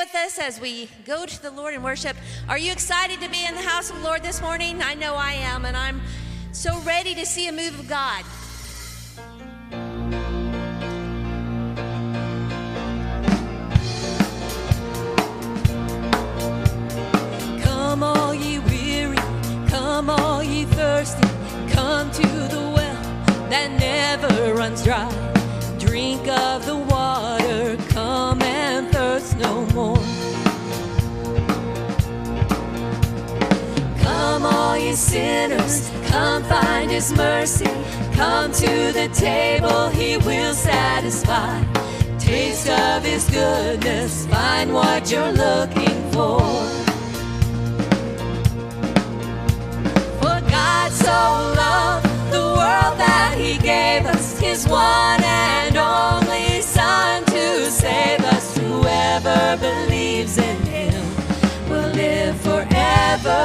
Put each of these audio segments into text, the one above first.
with us as we go to the Lord in worship? Are you excited to be in the house of the Lord this morning? I know I am, and I'm so ready to see a move of God. Come all ye weary, come all ye thirsty, come to the well that never runs dry. Drink of the water, come and thirst no more. Come all ye sinners, come find his mercy. Come to the table, he will satisfy. Taste of his goodness, find what you're looking for. For God so loved the world that he gave us his one and only Son to save us. Whoever believes in him will live forever.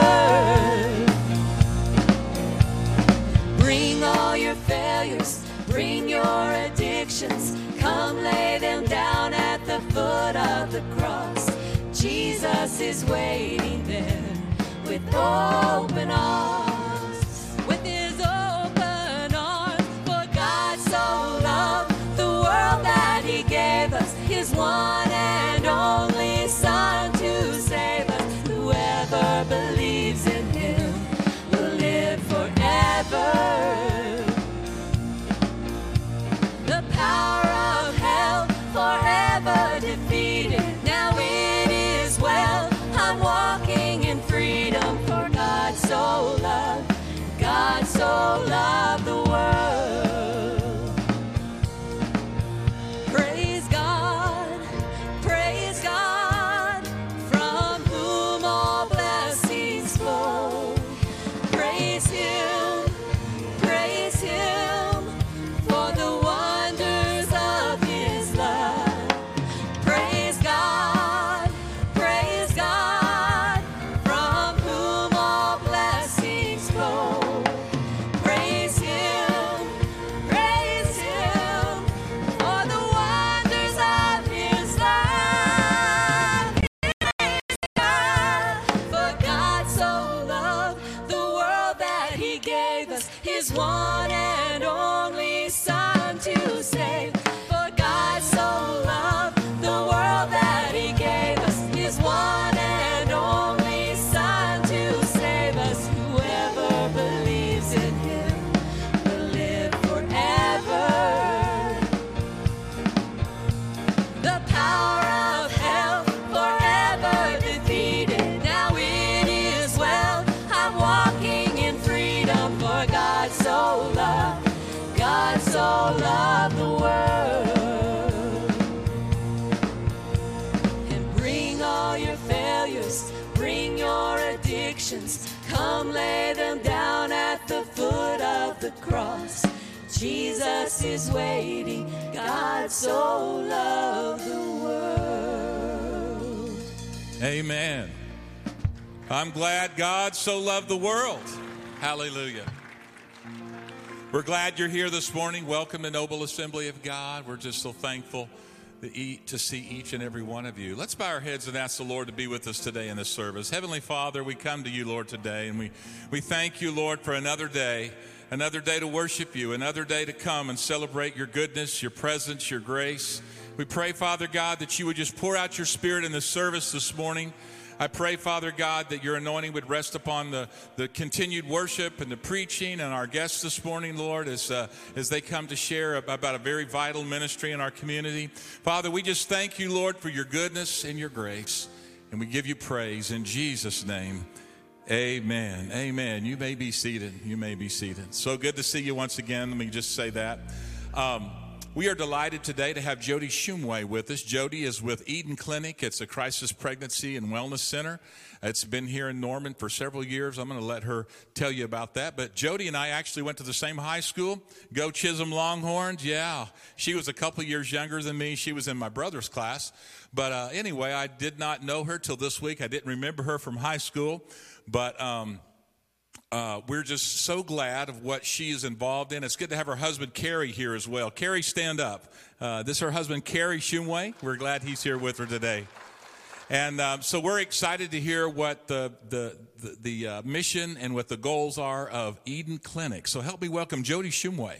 Bring all your failures, bring your addictions, come lay them down at the foot of the cross. Jesus is waiting there with open arms, with his open arms. For God so loved the world that he gave us his one and only Son to save us. Whoever believes in him will live forever. The power of hell forever defeated. Now it is well, I'm walking in freedom. For God so loved, God so loved the world. Praise God, from whom all blessings flow. Praise him, for the wonders of his love. Praise God, from whom all blessings flow. Praise him, for the wonders of his love. For God so loved the world that he gave us his one and only Son to save. For God so loved the world that he gave us his one and only Son to save us. Whoever believes in him will live forever. The power of hell forever defeated. Now it is well, I'm walking in freedom. For God so loved the world. And bring all your failures, bring your addictions, come lay them down at the foot of the cross. Jesus is waiting, God so loved the world. Amen. I'm glad God so loved the world. Hallelujah. We're glad you're here this morning. Welcome to Noble Assembly of God. We're just so thankful to see each and every one of you. Let's bow our heads and ask the Lord to be with us today in this service. Heavenly Father, we come to you, Lord, today, and we thank you, Lord, for another day to worship you, another day to come and celebrate your goodness, your presence, your grace. We pray, Father God, that you would just pour out your Spirit in this service this morning. I pray, Father God, that your anointing would rest upon the continued worship and the preaching and our guests this morning, Lord, as they come to share about a very vital ministry in our community. Father, we just thank you, Lord, for your goodness and your grace, and we give you praise in Jesus' name. Amen. Amen. You may be seated. You may be seated. So good to see you once again. Let me just say that. We are delighted today to have Jody Shumway with us. Jody is with Eden Clinic. It's a crisis pregnancy and wellness center. It's been here in Norman for several years. I'm going to let her tell you about that. But Jody and I actually went to the same high school. Go Chisholm Longhorns. Yeah, she was a couple years younger than me. She was in my brother's class. But anyway, I did not know her till this week. I didn't remember her from high school. But we're just so glad of what she is involved in. It's good to have her husband, Carrie, here as well. Carrie, stand up. This is her husband, Carrie Shumway. We're glad he's here with her today. And so we're excited to hear what the mission and what the goals are of Eden Clinic. So help me welcome Jody Shumway.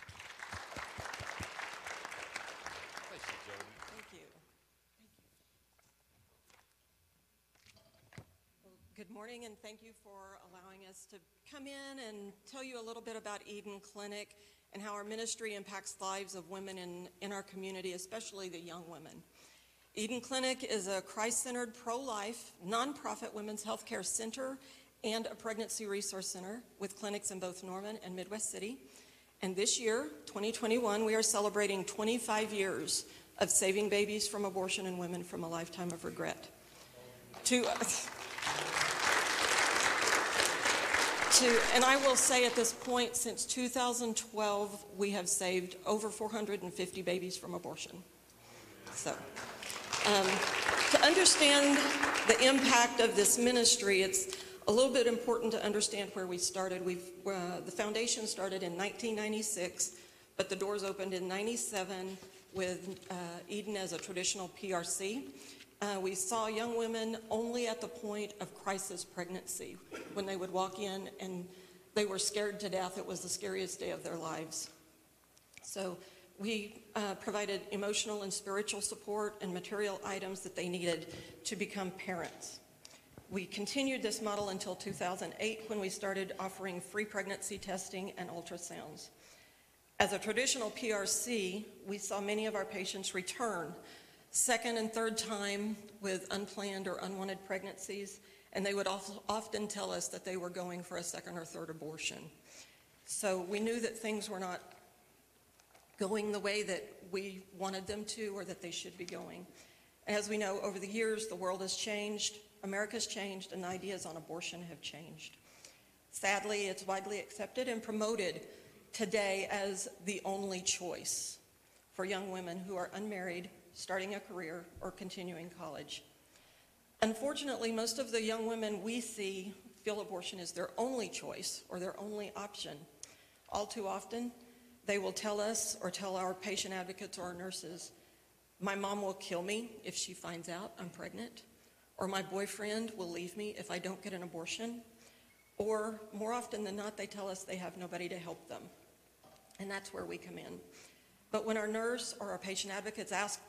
Good morning, and thank you for allowing us to come in and tell you a little bit about Eden Clinic and how our ministry impacts the lives of women in our community, especially the young women. Eden Clinic is a Christ-centered, pro-life, nonprofit women's health care center and a pregnancy resource center with clinics in both Norman and Midwest City. And this year, 2021, we are celebrating 25 years of saving babies from abortion and women from a lifetime of regret. And I will say at this point, since 2012, we have saved over 450 babies from abortion. So, to understand the impact of this ministry, it's a little bit important to understand where we started. The foundation started in 1996, but the doors opened in 97 with Eden as a traditional PRC. We saw young women only at the point of crisis pregnancy, when they would walk in and they were scared to death. It was the scariest day of their lives. So we provided emotional and spiritual support and material items that they needed to become parents. We continued this model until 2008, when we started offering free pregnancy testing and ultrasounds. As a traditional PRC, we saw many of our patients return second and third time with unplanned or unwanted pregnancies, and they would often tell us that they were going for a second or third abortion. So we knew that things were not going the way that we wanted them to, or that they should be going. As we know, over the years, the world has changed, America's changed, and ideas on abortion have changed. Sadly, it's widely accepted and promoted today as the only choice for young women who are unmarried, starting a career, or continuing college. Unfortunately, most of the young women we see feel abortion is their only choice or their only option. All too often, they will tell us or tell our patient advocates or our nurses, "My mom will kill me if she finds out I'm pregnant," or "My boyfriend will leave me if I don't get an abortion," or more often than not, they tell us they have nobody to help them. And that's where we come in. But when our nurse or our patient advocates ask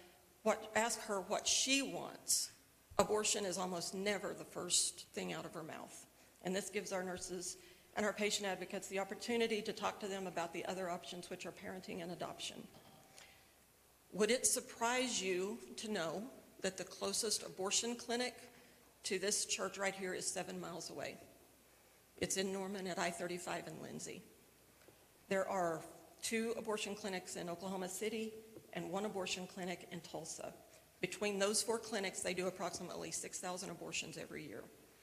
her what she wants, abortion is almost never the first thing out of her mouth. And this gives our nurses and our patient advocates the opportunity to talk to them about the other options, which are parenting and adoption. Would it surprise you to know that the closest abortion clinic to this church right here is 7 miles away? It's in Norman at I-35 in Lindsay. There are 2 abortion clinics in Oklahoma City and 1 abortion clinic in Tulsa. Between those 4 clinics, they do approximately 6,000 abortions every year.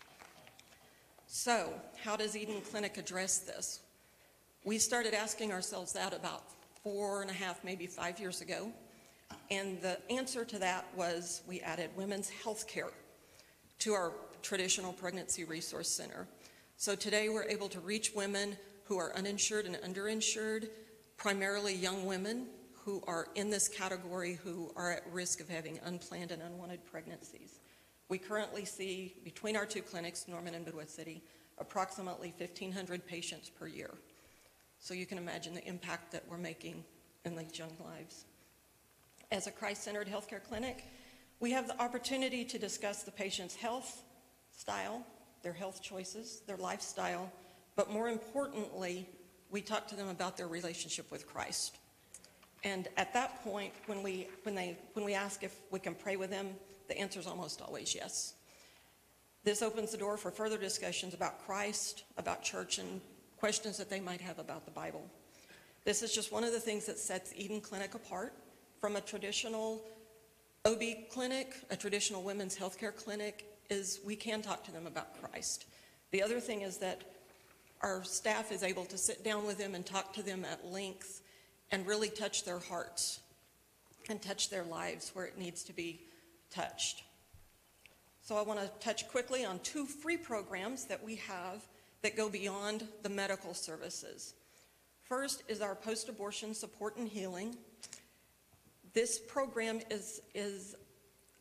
So, how does Eden Clinic address this? We started asking ourselves that about 4.5, maybe 5 years ago. And the answer to that was we added women's health care to our traditional pregnancy resource center. So today we're able to reach women who are uninsured and underinsured, primarily young women who are in this category who are at risk of having unplanned and unwanted pregnancies. We currently see, between our 2 clinics, Norman and Midwest City, approximately 1,500 patients per year. So you can imagine the impact that we're making in these young lives. As a Christ-centered healthcare clinic, we have the opportunity to discuss the patient's health style, their health choices, their lifestyle, but more importantly, we talk to them about their relationship with Christ. And at that point, when we ask if we can pray with them, the answer is almost always yes. This opens the door for further discussions about Christ, about church, and questions that they might have about the Bible. This is just one of the things that sets Eden Clinic apart from a traditional OB clinic, a traditional women's healthcare clinic, is we can talk to them about Christ. The other thing is that our staff is able to sit down with them and talk to them at length and really touch their hearts and touch their lives where it needs to be touched. So I want to touch quickly on 2 free programs that we have that go beyond the medical services. First is our post-abortion support and healing. This program is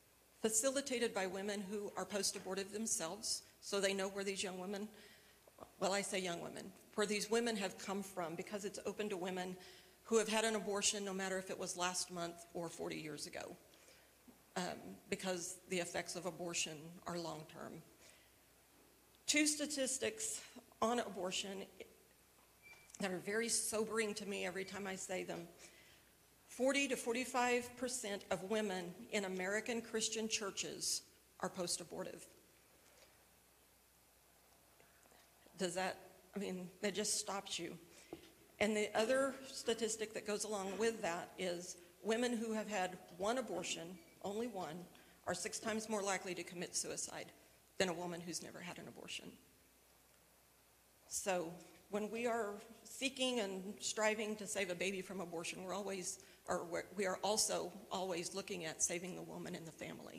facilitated by women who are post-abortive themselves, so they know where these young women, well, I say young women, where these women have come from, because it's open to women who have had an abortion, no matter if it was last month or 40 years ago, because the effects of abortion are long-term. 2 statistics on abortion that are very sobering to me every time I say them. 40 to 45% of women in American Christian churches are post-abortive. That just stops you. And the other statistic that goes along with that is women who have had one abortion, only one, are 6 times more likely to commit suicide than a woman who's never had an abortion. So when we are seeking and striving to save a baby from abortion, we are also always looking at saving the woman and the family.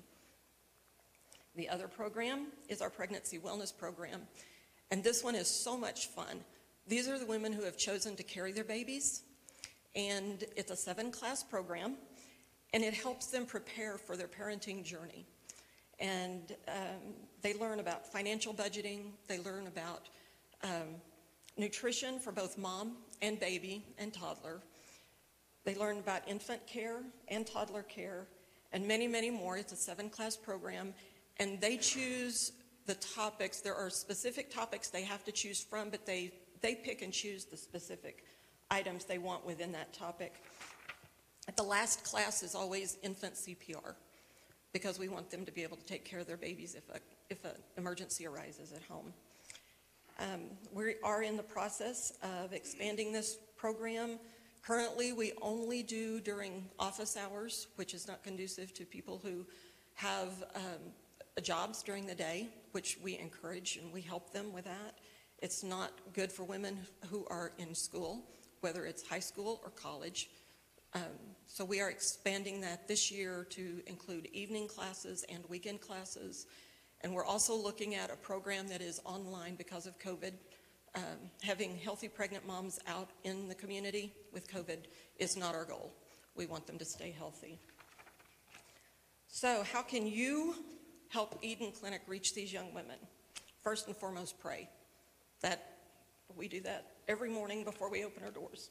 The other program is our pregnancy wellness program, and this one is so much fun. These are the women who have chosen to carry their babies, and it's a 7-class program, and it helps them prepare for their parenting journey. And they learn about financial budgeting, they learn about nutrition for both mom and baby and toddler. They learn about infant care and toddler care and many, many more. It's a 7-class program, and they choose the topics. There are specific topics they have to choose from, but they pick and choose the specific items they want within that topic. At the last class is always infant CPR, because we want them to be able to take care of their babies if an emergency arises at home. We are in the process of expanding this program. Currently, we only do during office hours, which is not conducive to people who have jobs during the day, which we encourage and we help them with that. It's not good for women who are in school, whether it's high school or college. So we are expanding that this year to include evening classes and weekend classes. And we're also looking at a program that is online because of COVID. Having healthy pregnant moms out in the community with COVID is not our goal. We want them to stay healthy. So how can you help Eden Clinic reach these young women? First and foremost, pray. We do that every morning before we open our doors.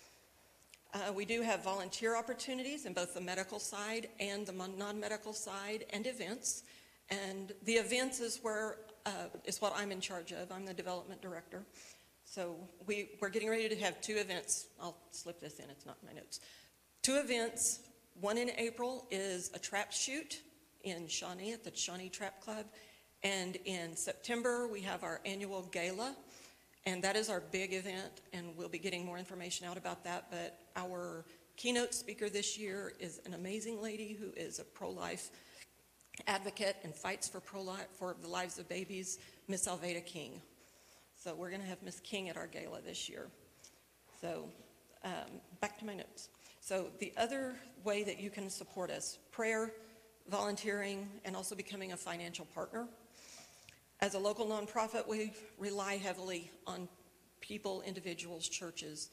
We do have volunteer opportunities in both the medical side and the non-medical side, and events. And the events is what I'm in charge of. I'm the development director. So we're getting ready to have 2 events. I'll slip this in, it's not in my notes. 2 events. One in April is a trap shoot in Shawnee at the Shawnee Trap Club. And in September, we have our annual gala. And that is our big event, and we'll be getting more information out about that. But our keynote speaker this year is an amazing lady who is a pro-life advocate and fights for the lives of babies, Miss Alveda King. So we're going to have Miss King at our gala this year. So back to my notes. So the other way that you can support us, prayer, volunteering, and also becoming a financial partner. As a local nonprofit, we rely heavily on people, individuals, churches,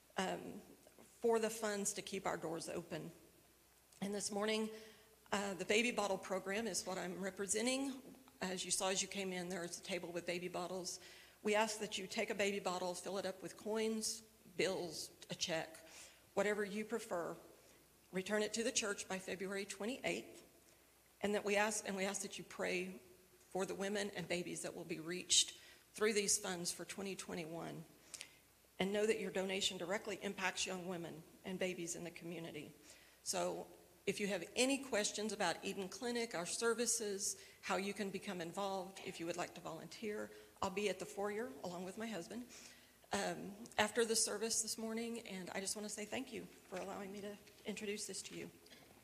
for the funds to keep our doors open. And this morning, the baby bottle program is what I'm representing. As you saw as you came in, there's a table with baby bottles. We ask that you take a baby bottle, fill it up with coins, bills, a check, whatever you prefer. Return it to the church by February 28th. And we ask that you pray for the women and babies that will be reached through these funds for 2021. And know that your donation directly impacts young women and babies in the community. So if you have any questions about Eden Clinic, our services, how you can become involved, if you would like to volunteer, I'll be at the foyer along with my husband after the service this morning. And I just want to say thank you for allowing me to introduce this to you.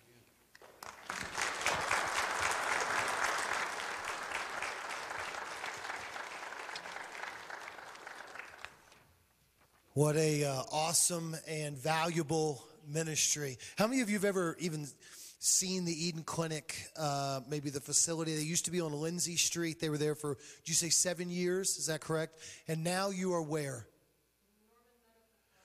What a awesome and valuable ministry. How many of you have ever even seen the Eden Clinic, maybe the facility? They used to be on Lindsay Street. They were there for, did you say 7 years? Is that correct? And now you are where?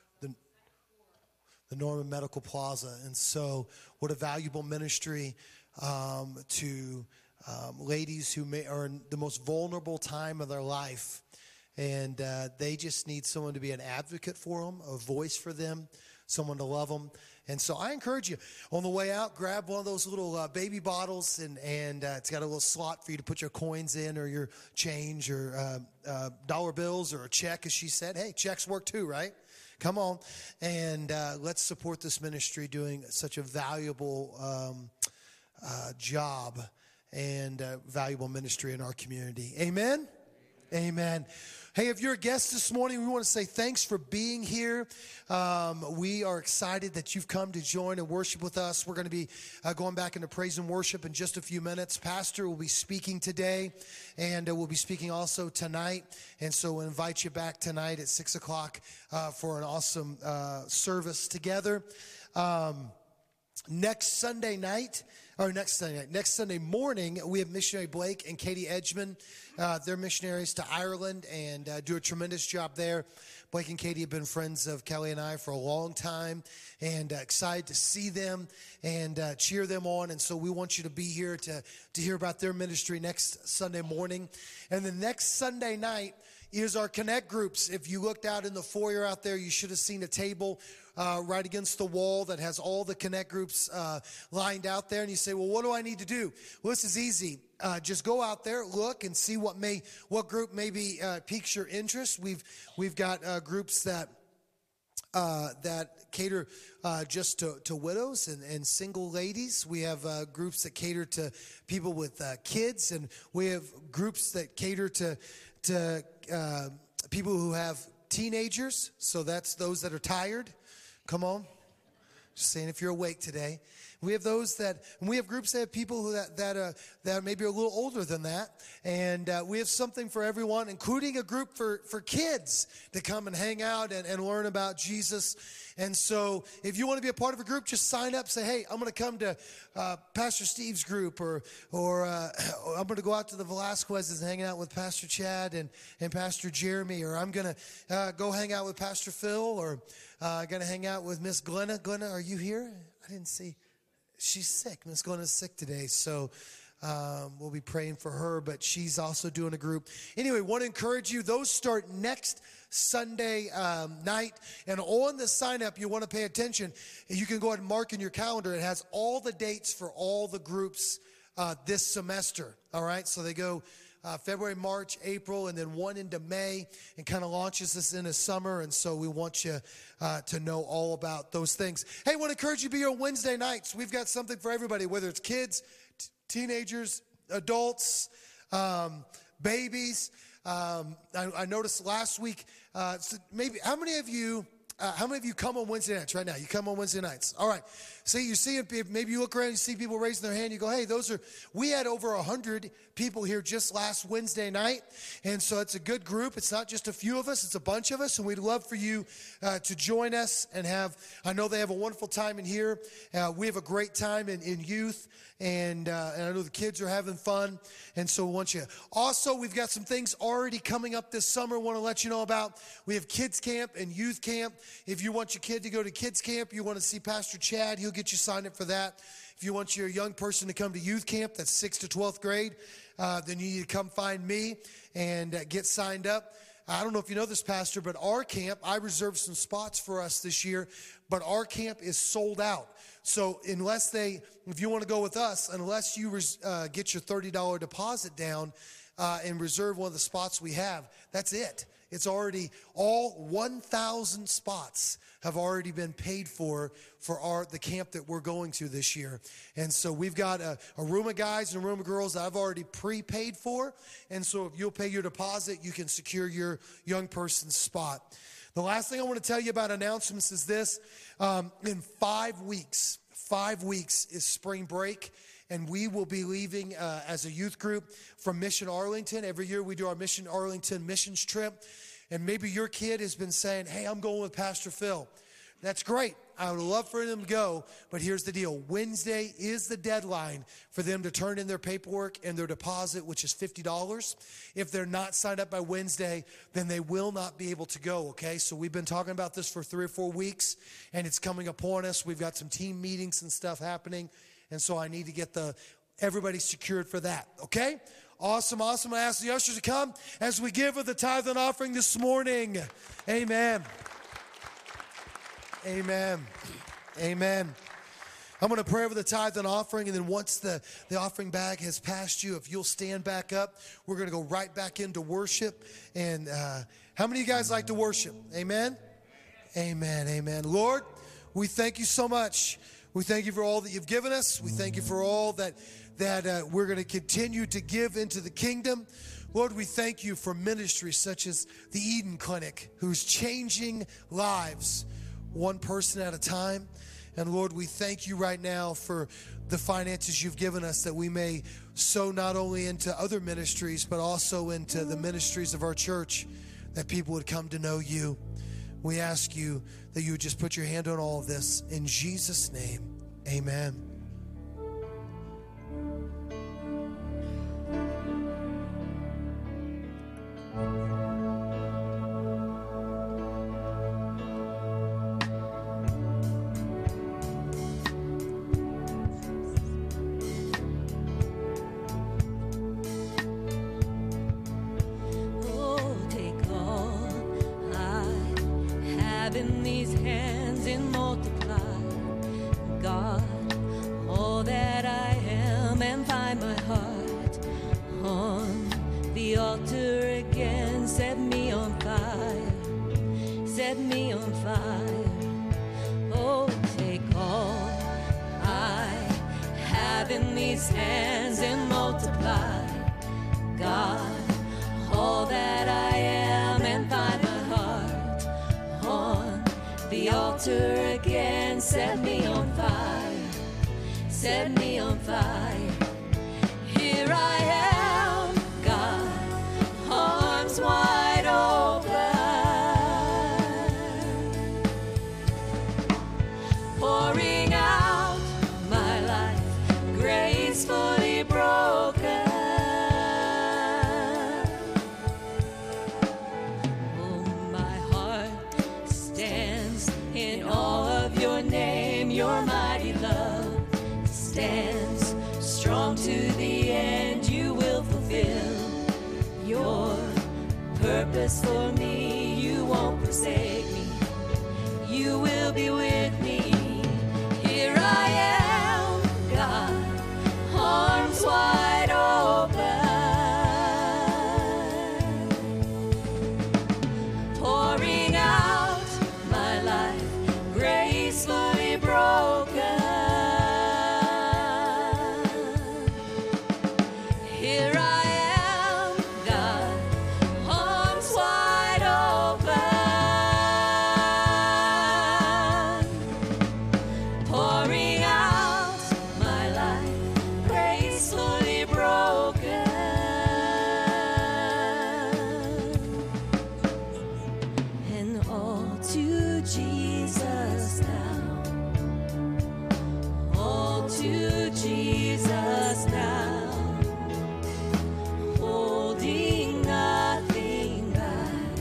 The Norman Medical Plaza. And so what a valuable ministry. to ladies who are in the most vulnerable time of their life. And they just need someone to be an advocate for them, a voice for them, someone to love them. And so I encourage you, on the way out, grab one of those little baby bottles, and it's got a little slot for you to put your coins in, or your change, or dollar bills, or a check, as she said. Hey, checks work too, right? Come on. And let's support this ministry doing such a valuable job and valuable ministry in our community. Amen? Amen. Hey, if you're a guest this morning, we want to say thanks for being here. We are excited that you've come to join and worship with us. We're going to be going back into praise and worship in just a few minutes. Pastor will be speaking today, and we'll be speaking also tonight. And so we'll invite you back tonight at 6 o'clock for an awesome service together. Next Sunday morning, we have missionary Blake and Katie Edgman. They're missionaries to Ireland and do a tremendous job there. Blake and Katie have been friends of Kelly and I for a long time, and excited to see them and cheer them on. And so we want you to be here to hear about their ministry next Sunday morning. And the next Sunday night is our Connect groups. If you looked out in the foyer out there, you should have seen a table right against the wall that has all the Connect groups lined out there. And you say, well, what do I need to do? Well, this is easy. Just go out there, look, and see what group maybe piques your interest. We've got groups that cater just to widows and single ladies. We have groups that cater to people with kids, and we have groups that cater to people who have teenagers. So that's those that are tired. Come on. Just saying, if you're awake today. We have those we have groups that have people that maybe are a little older than that. And we have something for everyone, including a group for kids to come and hang out and learn about Jesus. And so if you want to be a part of a group, just sign up. Say, hey, I'm going to come to Pastor Steve's group, or I'm going to go out to the Velasquez's and hang out with Pastor Chad and Pastor Jeremy, or I'm going to go hang out with Pastor Phil, or going to hang out with Miss Glenna. Glenna, are you here? I didn't see. She's sick. Miss Glenna's sick today, so we'll be praying for her, but she's also doing a group. Anyway, want to encourage you. Those start next Sunday night, and on the sign-up, you want to pay attention. You can go ahead and mark in your calendar. It has all the dates for all the groups this semester, all right? So they go February, March, April, and then one into May, and kind of launches us into summer. And so we want you to know all about those things. Hey, I want to encourage you to be here on Wednesday nights. We've got something for everybody, whether it's kids, teenagers, adults, babies. I noticed last week, maybe how many of you come on Wednesday nights right now? You come on Wednesday nights. All right. See, you see it. Maybe you look around, you see people raising their hand. You go, hey, we had over 100 people here just last Wednesday night. And so it's a good group. It's not just a few of us. It's a bunch of us. And we'd love for you to join us and I know they have a wonderful time in here. We have a great time in youth. And I know the kids are having fun. And so we want you. Also, we've got some things already coming up this summer. Want to let you know about. We have kids camp and youth camp. If you want your kid to go to kids camp, you want to see Pastor Chad, he'll get you signed up for that. If you want your young person to come to youth camp, that's 6th to 12th grade, then you need to come find me and get signed up. I don't know if you know this, Pastor, but our camp, I reserved some spots for us this year, but our camp is sold out. So if you want to go with us, unless you get your $30 deposit down and reserve one of the spots we have, that's it. It's already, all 1,000 spots have already been paid for the camp that we're going to this year. And so we've got a room of guys and a room of girls that I've already prepaid for. And so if you'll pay your deposit, you can secure your young person's spot. The last thing I want to tell you about announcements is this. In 5 weeks is spring break. And we will be leaving as a youth group from Mission Arlington. Every year we do our Mission Arlington missions trip. And maybe your kid has been saying, hey, I'm going with Pastor Phil. That's great. I would love for them to go, but here's the deal. Wednesday is the deadline for them to turn in their paperwork and their deposit, which is $50. If they're not signed up by Wednesday, then they will not be able to go, okay? So we've been talking about this for 3 or 4 weeks, and it's coming upon us. We've got some team meetings and stuff happening. And so I need to get everybody secured for that, okay? Awesome, awesome. I ask the ushers to come as we give of the tithe and offering this morning. Amen. Amen. Amen. I'm going to pray over the tithe and offering, and then once the offering bag has passed you, if you'll stand back up, we're going to go right back into worship. And how many of you guys like to worship? Amen? Amen, amen. Lord, we thank you so much. We thank you for all that you've given us. We thank you for all that we're going to continue to give into the kingdom. Lord, we thank you for ministries such as the Eden Clinic, who's changing lives one person at a time. And Lord, we thank you right now for the finances you've given us, that we may sow not only into other ministries, but also into the ministries of our church, that people would come to know you. We ask you that you would just put your hand on all of this. In Jesus' name, amen. For me, you won't forsake me. You will be with me. Here I am, God, arms wide open, pouring out my life, gracefully broken. Here I am, God, arms wide open, pouring out my life, gracefully broken. And all to Jesus now, all to Jesus now, holding nothing back,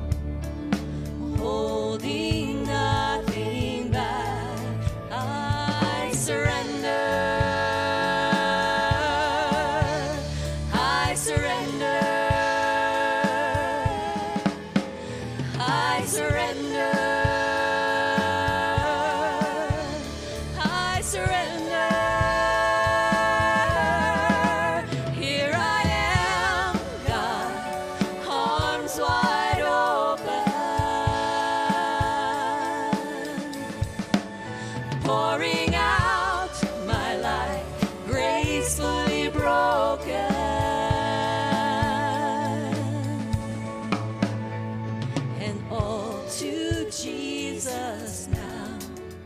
holding nothing back. I surrender, I surrender, I surrender, I surrender. Here I am, God, arms wide open, pouring out my life, gracefully broken. And all to Jesus now,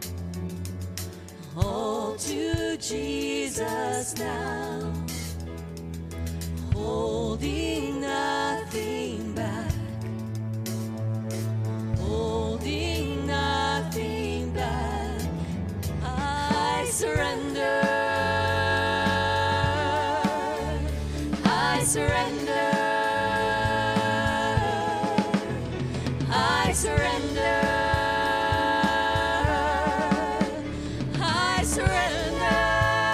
all to Jesus now, holding nothing back, holding nothing back. I surrender, I surrender, I surrender, I surrender.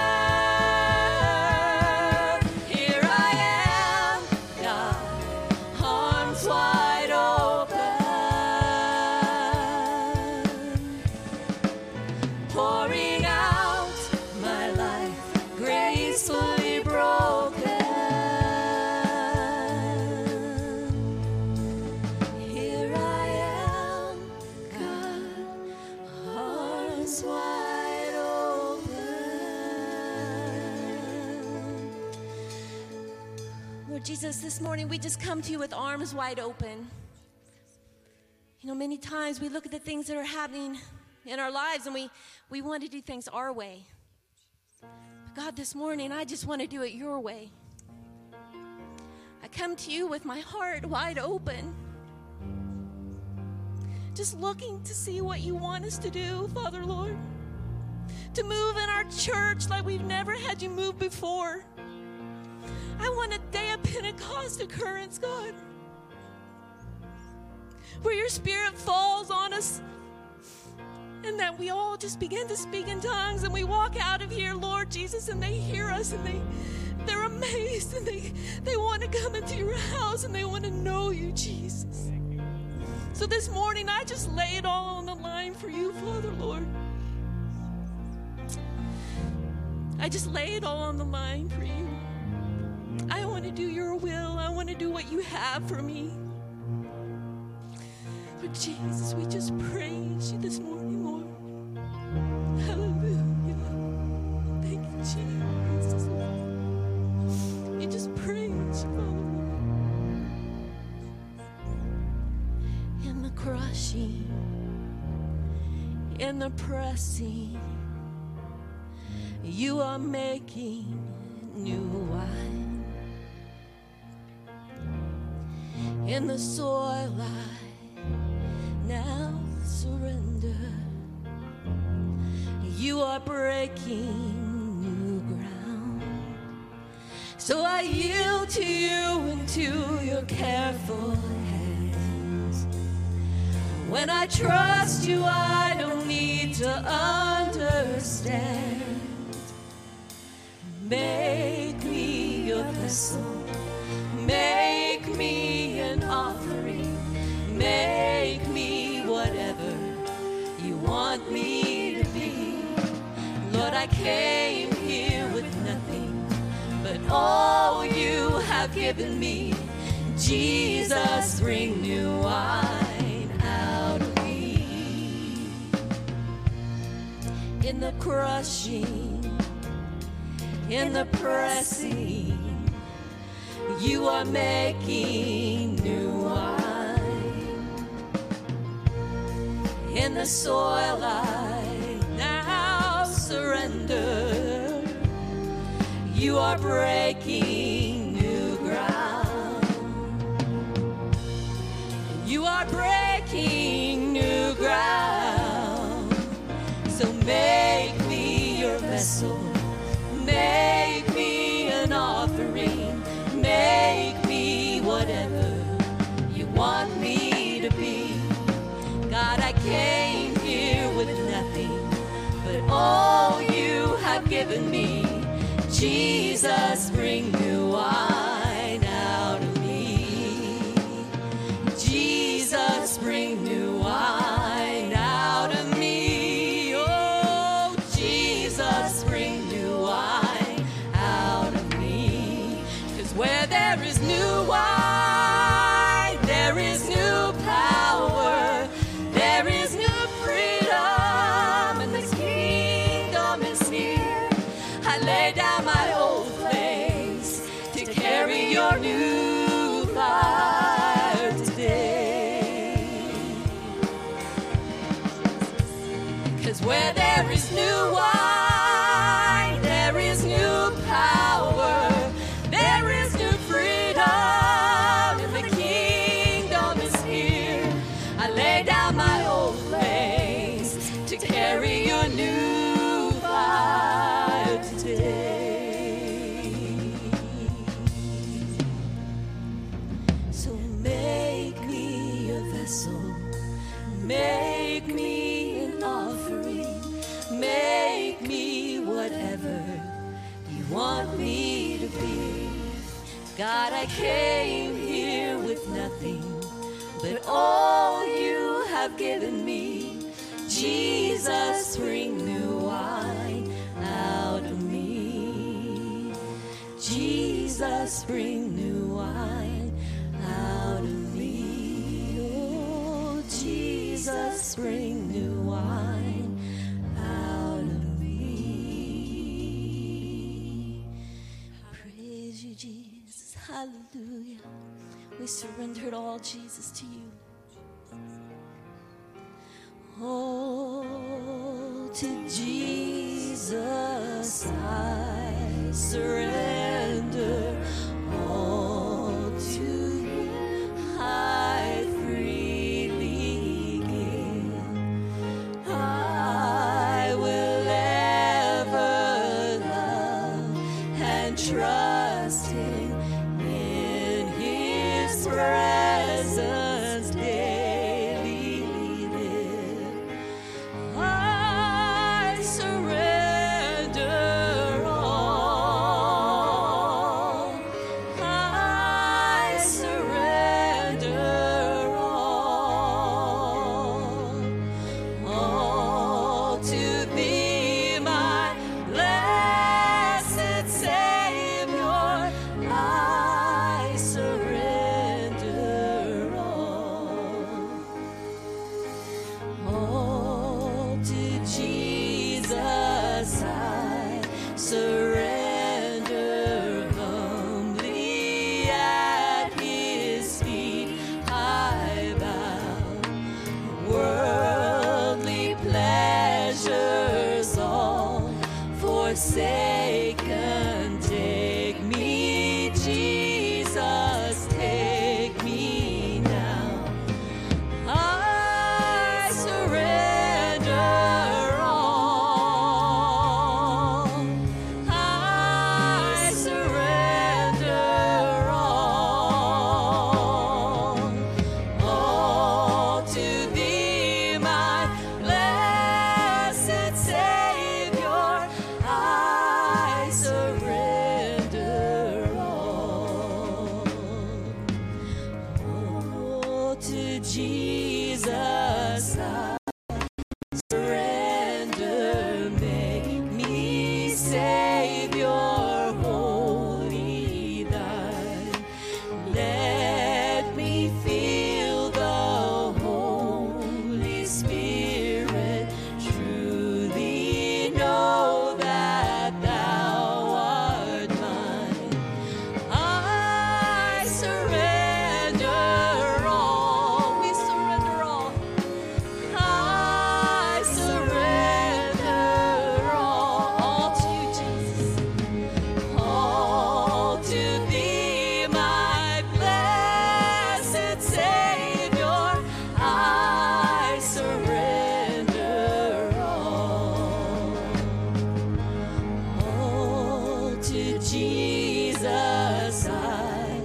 Lord Jesus, this morning we just come to you with arms wide open. You know, many times we look at the things that are happening in our lives and we want to do things our way. But God, this morning, I just want to do it your way. I come to you with my heart wide open, just looking to see what you want us to do, Father, Lord. To move in our church like we've never had you move before. I want a day of Pentecost occurrence, God, where your Spirit falls on us and that we all just begin to speak in tongues and we walk out of here, Lord Jesus, and they hear us and they're amazed and they want to come into your house and they want to know you, Jesus. So this morning, I just lay it all on the line for you, Father, Lord. I just lay it all on the line for you. I want to do your will. I want to do what you have for me. But Jesus, we just praise you this morning, Lord. Hallelujah. Thank you, Jesus. You just praise you, Father. In the crushing, in the pressing, you are making new wine. In the soil I now surrender. You are breaking new ground. So I yield to you and to your careful hands. When I trust you, I don't need to understand. Make me your vessel. Make me an offering. Make me whatever you want me to be. Lord, I came here with nothing, but all you have given me. Jesus, bring new wine out of me. In the crushing, in the pressing, you are making new wine. In the soil I now surrender. You are breaking new ground. You are breaking new ground. So make me your vessel. Make me an offering. Make me whatever you want me to be. God, I came here with nothing, but all you have given me. Jesus, bring new wine out of me. Jesus, bring new wine out of me. Oh, Jesus, bring new wine out of me. 'Cause where there is new wine, there is new power. There is new freedom, and the kingdom is near. I lay down my old place to carry your new fire today. 'Cause where there is new wine, there is new power. There is new freedom, and the kingdom is here. I lay down my old place to carry your new fire today. So make me your vessel. Make me an offering. Make me whatever you want me to be. God, I came here with nothing, but all you have given me. Jesus, bring new wine out of me. Jesus, bring new wine out of me. Oh, Jesus, bring new wine out of me. Praise you, Jesus. Hallelujah. We surrender it all, Jesus, to you. Oh, to Jesus I surrender. All to you I freely give. I will ever love and trust Him in His presence daily live. I surrender all. I surrender all to Thee, my blessed Savior. I surrender all to Jesus I surrender. Humbly at His feet I bow. Worldly pleasures all forsaken, take me, Jesus, take me now. I surrender all. I surrender all to Thee, my blessed Savior. I surrender all. Oh, to Jesus I surrender. Make me Savior wholly Thine. Let me feel the Holy Spirit. Truly know that Thou art mine. I surrender all. We surrender all. I surrender all to you, Jesus. All to Thee, my blessed Savior. I surrender all to Jesus I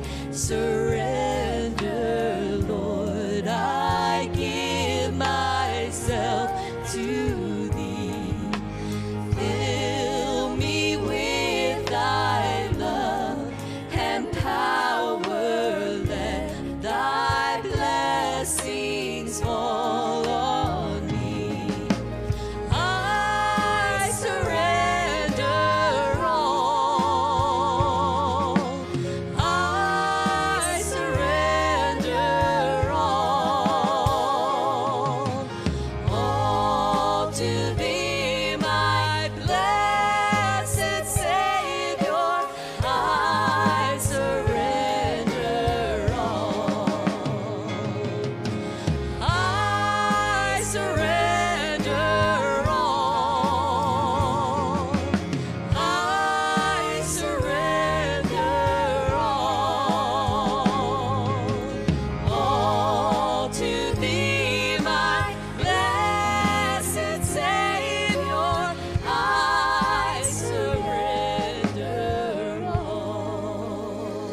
surrender. Lord, I give myself to Thee. Fill me with Thy love and power. Let Thy blessings fall on me. I surrender all. I surrender all to Thee, my blessed Savior. I surrender all. I surrender all. I surrender all to Thee, my blessed Savior. I surrender all.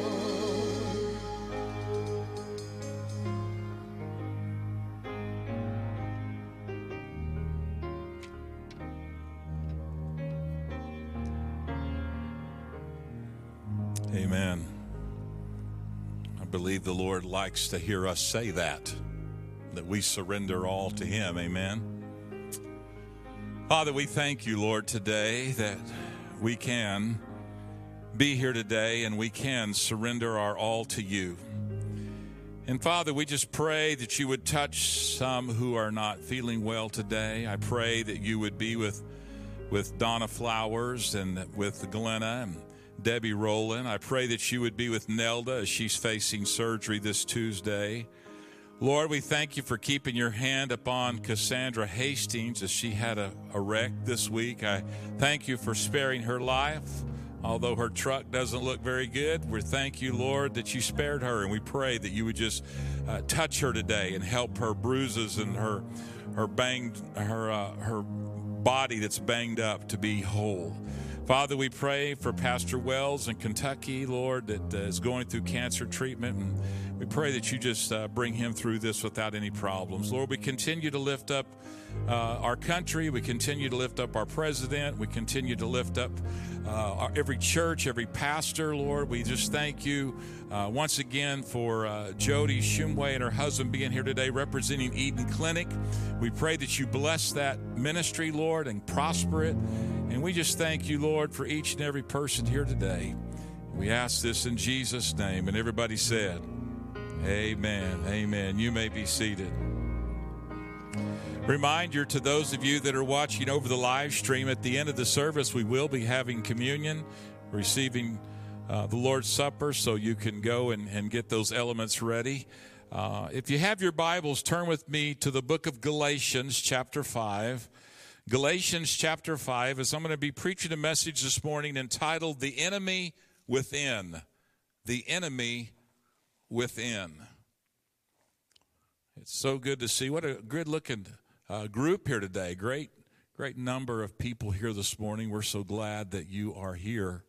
Amen. I believe the Lord likes to hear us say that we surrender all to Him. Amen. Father, we thank You, Lord, today that we can be here today and we can surrender our all to You. And Father, we just pray that You would touch some who are not feeling well today. I pray that You would be with Donna Flowers and with Glenna and Debbie Rowland. I pray that you would be with Nelda as she's facing surgery this Tuesday. Lord, we thank you for keeping your hand upon Cassandra Hastings as she had a wreck this week. I thank you for sparing her life. Although her truck doesn't look very good, we thank you, Lord, that you spared her. And we pray that you would just touch her today and help her bruises and her body that's banged up to be whole. Father, we pray for Pastor Wells in Kentucky, Lord, that is going through cancer treatment. And we pray that you just bring him through this without any problems. Lord, we continue to lift up our country. We continue to lift up our president. We continue to lift up every church, every pastor, Lord. We just thank you once again for Jody Shumway and her husband being here today representing Eden Clinic. We pray that you bless that ministry, Lord, and prosper it. And we just thank you, Lord, for each and every person here today. We ask this in Jesus' name. And everybody said, amen, amen. You may be seated. Reminder to those of you that are watching over the live stream, at the end of the service, we will be having communion, receiving the Lord's Supper, so you can go and get those elements ready. If you have your Bibles, turn with me to the book of Galatians, chapter 5. Galatians, chapter 5, as I'm going to be preaching a message this morning entitled, The Enemy Within. The Enemy Within. It's so good to see. What a good-looking group here today. Great number of people here this morning. We're so glad that you are here.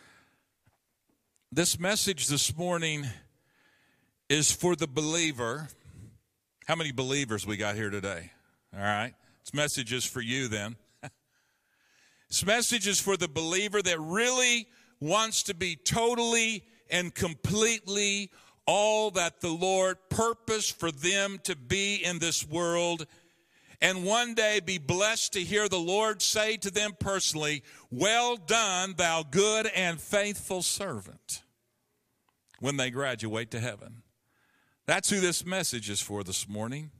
This message this morning is for the believer. How many believers we got here today? All right. This message is for you then. This message is for the believer that really wants to be totally and completely all that the Lord purposed for them to be in this world, and one day be blessed to hear the Lord say to them personally, "Well done, thou good and faithful servant," when they graduate to heaven. That's who this message is for this morning.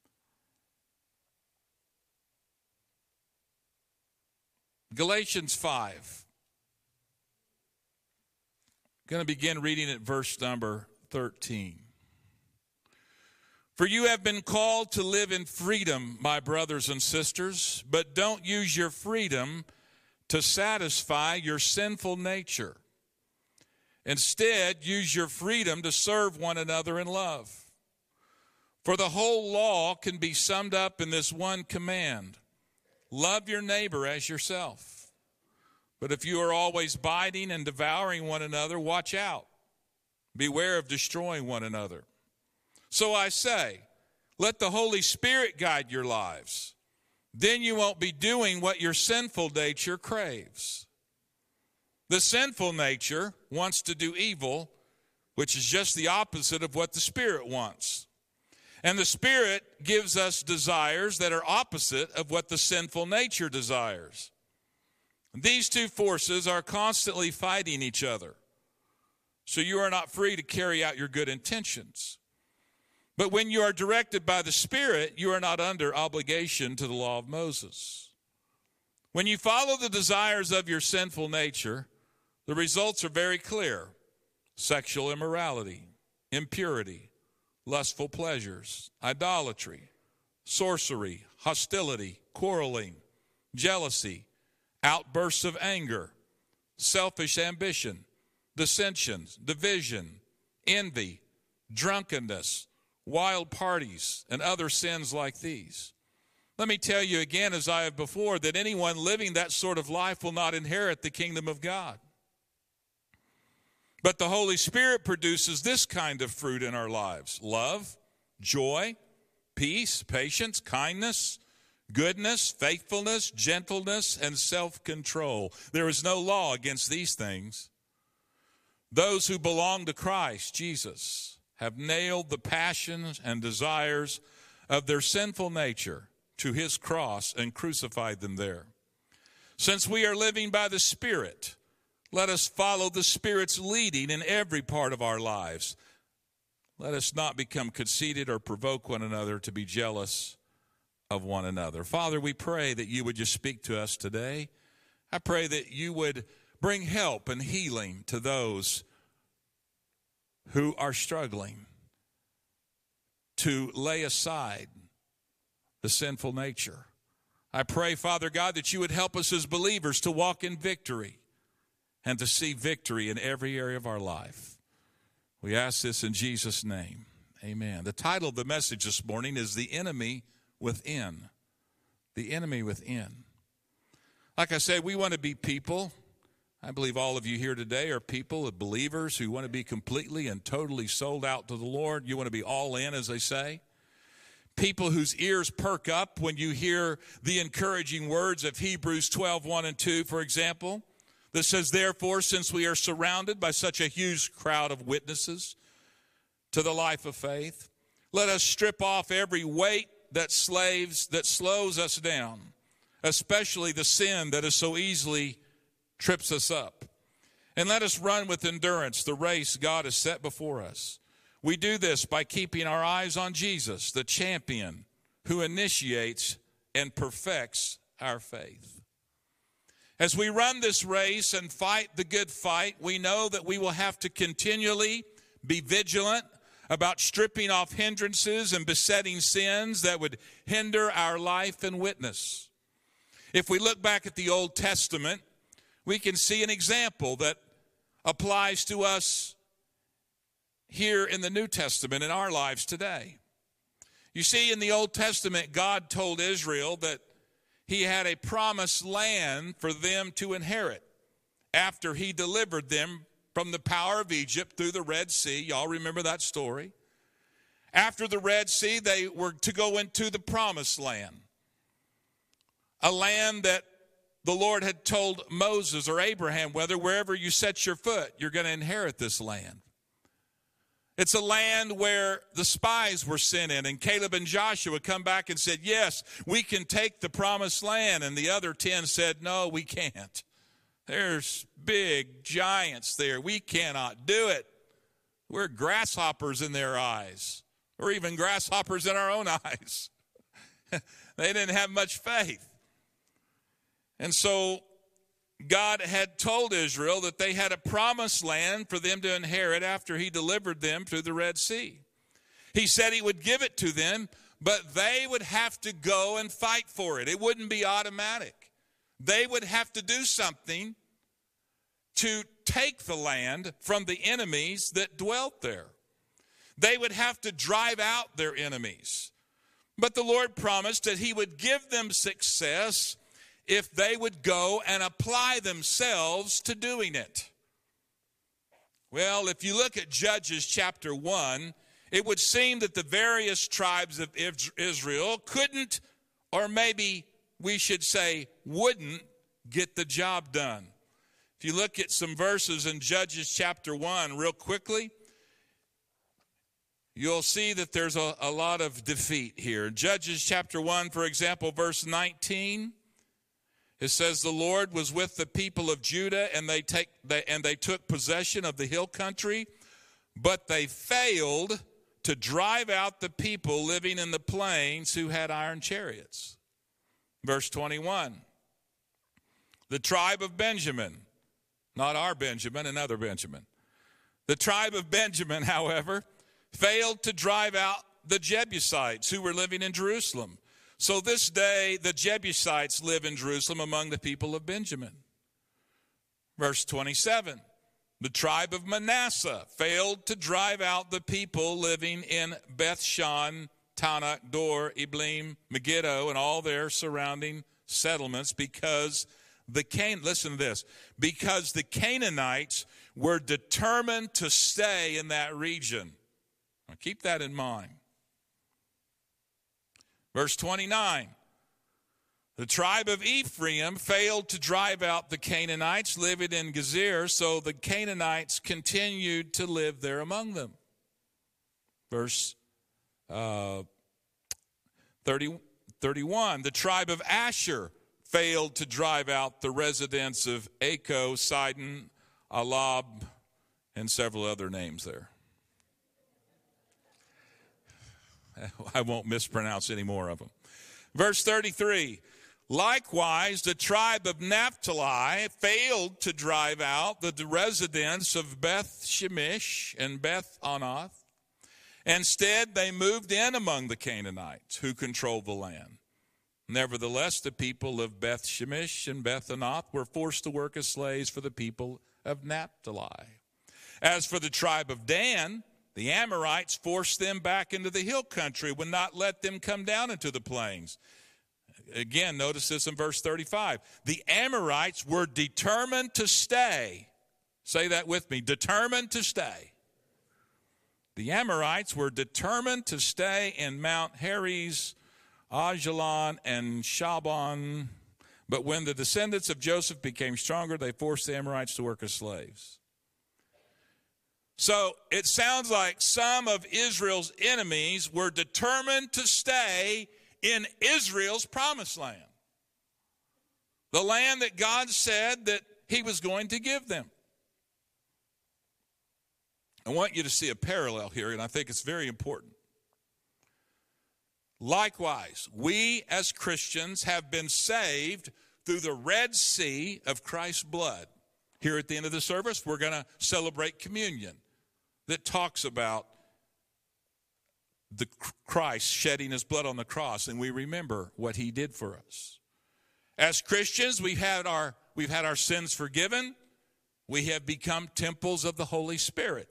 Galatians 5. I'm going to begin reading at verse number 13. For you have been called to live in freedom, my brothers and sisters, but don't use your freedom to satisfy your sinful nature. Instead, use your freedom to serve one another in love. For the whole law can be summed up in this one command: love your neighbor as yourself. But if you are always biting and devouring one another, watch out. Beware of destroying one another. So I say, let the Holy Spirit guide your lives. Then you won't be doing what your sinful nature craves. The sinful nature wants to do evil, which is just the opposite of what the Spirit wants. And the Spirit gives us desires that are opposite of what the sinful nature desires. These two forces are constantly fighting each other. So you are not free to carry out your good intentions. But when you are directed by the Spirit, you are not under obligation to the law of Moses. When you follow the desires of your sinful nature, the results are very clear: sexual immorality, impurity, lustful pleasures, idolatry, sorcery, hostility, quarreling, jealousy, outbursts of anger, selfish ambition, dissensions, division, envy, drunkenness, wild parties, and other sins like these. Let me tell you again, as I have before, that anyone living that sort of life will not inherit the kingdom of God. But the Holy Spirit produces this kind of fruit in our lives: love, joy, peace, patience, kindness, goodness, faithfulness, gentleness, and self-control. There is no law against these things. Those who belong to Christ Jesus have nailed the passions and desires of their sinful nature to his cross and crucified them there. Since we are living by the Spirit, let us follow the Spirit's leading in every part of our lives. Let us not become conceited or provoke one another to be jealous of one another. Father, we pray that you would just speak to us today. I pray that you would bring help and healing to those who are struggling to lay aside the sinful nature. I pray, Father God, that you would help us as believers to walk in victory and to see victory in every area of our life. We ask this in Jesus' name. Amen. The title of the message this morning is The Enemy Within. The Enemy Within. Like I said, we want to be people. I believe all of you here today are people, believers who want to be completely and totally sold out to the Lord. You want to be all in, as they say. People whose ears perk up when you hear the encouraging words of Hebrews 12, 1 and 2, for example, that says, therefore, since we are surrounded by such a huge crowd of witnesses to the life of faith, let us strip off every weight that slows us down, especially the sin that is so easily trips us up. And let us run with endurance the race God has set before us. We do this by keeping our eyes on Jesus, the champion who initiates and perfects our faith. As we run this race and fight the good fight, we know that we will have to continually be vigilant about stripping off hindrances and besetting sins that would hinder our life and witness. If we look back at the Old Testament, we can see an example that applies to us here in the New Testament in our lives today. You see, in the Old Testament, God told Israel that he had a promised land for them to inherit after he delivered them from the power of Egypt through the Red Sea. Y'all remember that story? After the Red Sea, they were to go into the promised land, a land that the Lord had told Moses or Abraham, wherever you set your foot, you're going to inherit this land. It's a land where the spies were sent in, and Caleb and Joshua come back and said, yes, we can take the promised land. And the other 10 said, no, we can't. There's big giants there. We cannot do it. We're grasshoppers in their eyes, or even grasshoppers in our own eyes. They didn't have much faith. And so God had told Israel that they had a promised land for them to inherit after he delivered them through the Red Sea. He said he would give it to them, but they would have to go and fight for it. It wouldn't be automatic. They would have to do something to take the land from the enemies that dwelt there. They would have to drive out their enemies. But the Lord promised that he would give them success if they would go and apply themselves to doing it. Well, if you look at Judges chapter 1, it would seem that the various tribes of Israel couldn't, or maybe we should say wouldn't, get the job done. If you look at some verses in Judges chapter 1 real quickly, you'll see that there's a lot of defeat here. Judges chapter 1, for example, verse 19, it says, the Lord was with the people of Judah, and they took possession of the hill country, but they failed to drive out the people living in the plains who had iron chariots. Verse 21, the tribe of Benjamin, not our Benjamin, another Benjamin. The tribe of Benjamin, however, failed to drive out the Jebusites who were living in Jerusalem. So this day, the Jebusites live in Jerusalem among the people of Benjamin. Verse 27, the tribe of Manasseh failed to drive out the people living in Beth-shan, Tanakh, Dor, Iblim, Megiddo, and all their surrounding settlements because listen to this, because the Canaanites were determined to stay in that region. Now keep that in mind. Verse 29, the tribe of Ephraim failed to drive out the Canaanites living in Gezer, so the Canaanites continued to live there among them. Verse 31, the tribe of Asher failed to drive out the residents of Acco, Sidon, Alab, and several other names there. I won't mispronounce any more of them. Verse 33, Likewise, the tribe of Naphtali failed to drive out the residents of Beth Shemesh and Beth Anath. Instead, they moved in among the Canaanites who controlled the land. Nevertheless, the people of Beth Shemesh and Beth Anath were forced to work as slaves for the people of Naphtali. As for the tribe of Dan, the Amorites forced them back into the hill country, would not let them come down into the plains. Again, notice this in verse 35. The Amorites were determined to stay. Say that with me, determined to stay. The Amorites were determined to stay in Mount Heres, Ajalon, and Shalbon. But when the descendants of Joseph became stronger, they forced the Amorites to work as slaves. So it sounds like some of Israel's enemies were determined to stay in Israel's promised land, the land that God said that he was going to give them. I want you to see a parallel here, and I think it's very important. Likewise, we as Christians have been saved through the Red Sea of Christ's blood. Here at the end of the service, we're going to celebrate communion that talks about the Christ shedding his blood on the cross, and we remember what he did for us. As Christians, we've had our sins forgiven. We have become temples of the Holy Spirit.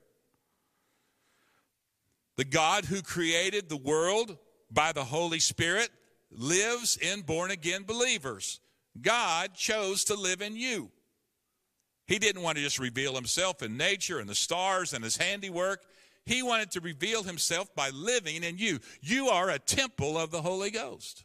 The God who created the world by the Holy Spirit lives in born-again believers. God chose to live in you. He didn't want to just reveal himself in nature and the stars and his handiwork. He wanted to reveal himself by living in you. You are a temple of the Holy Ghost.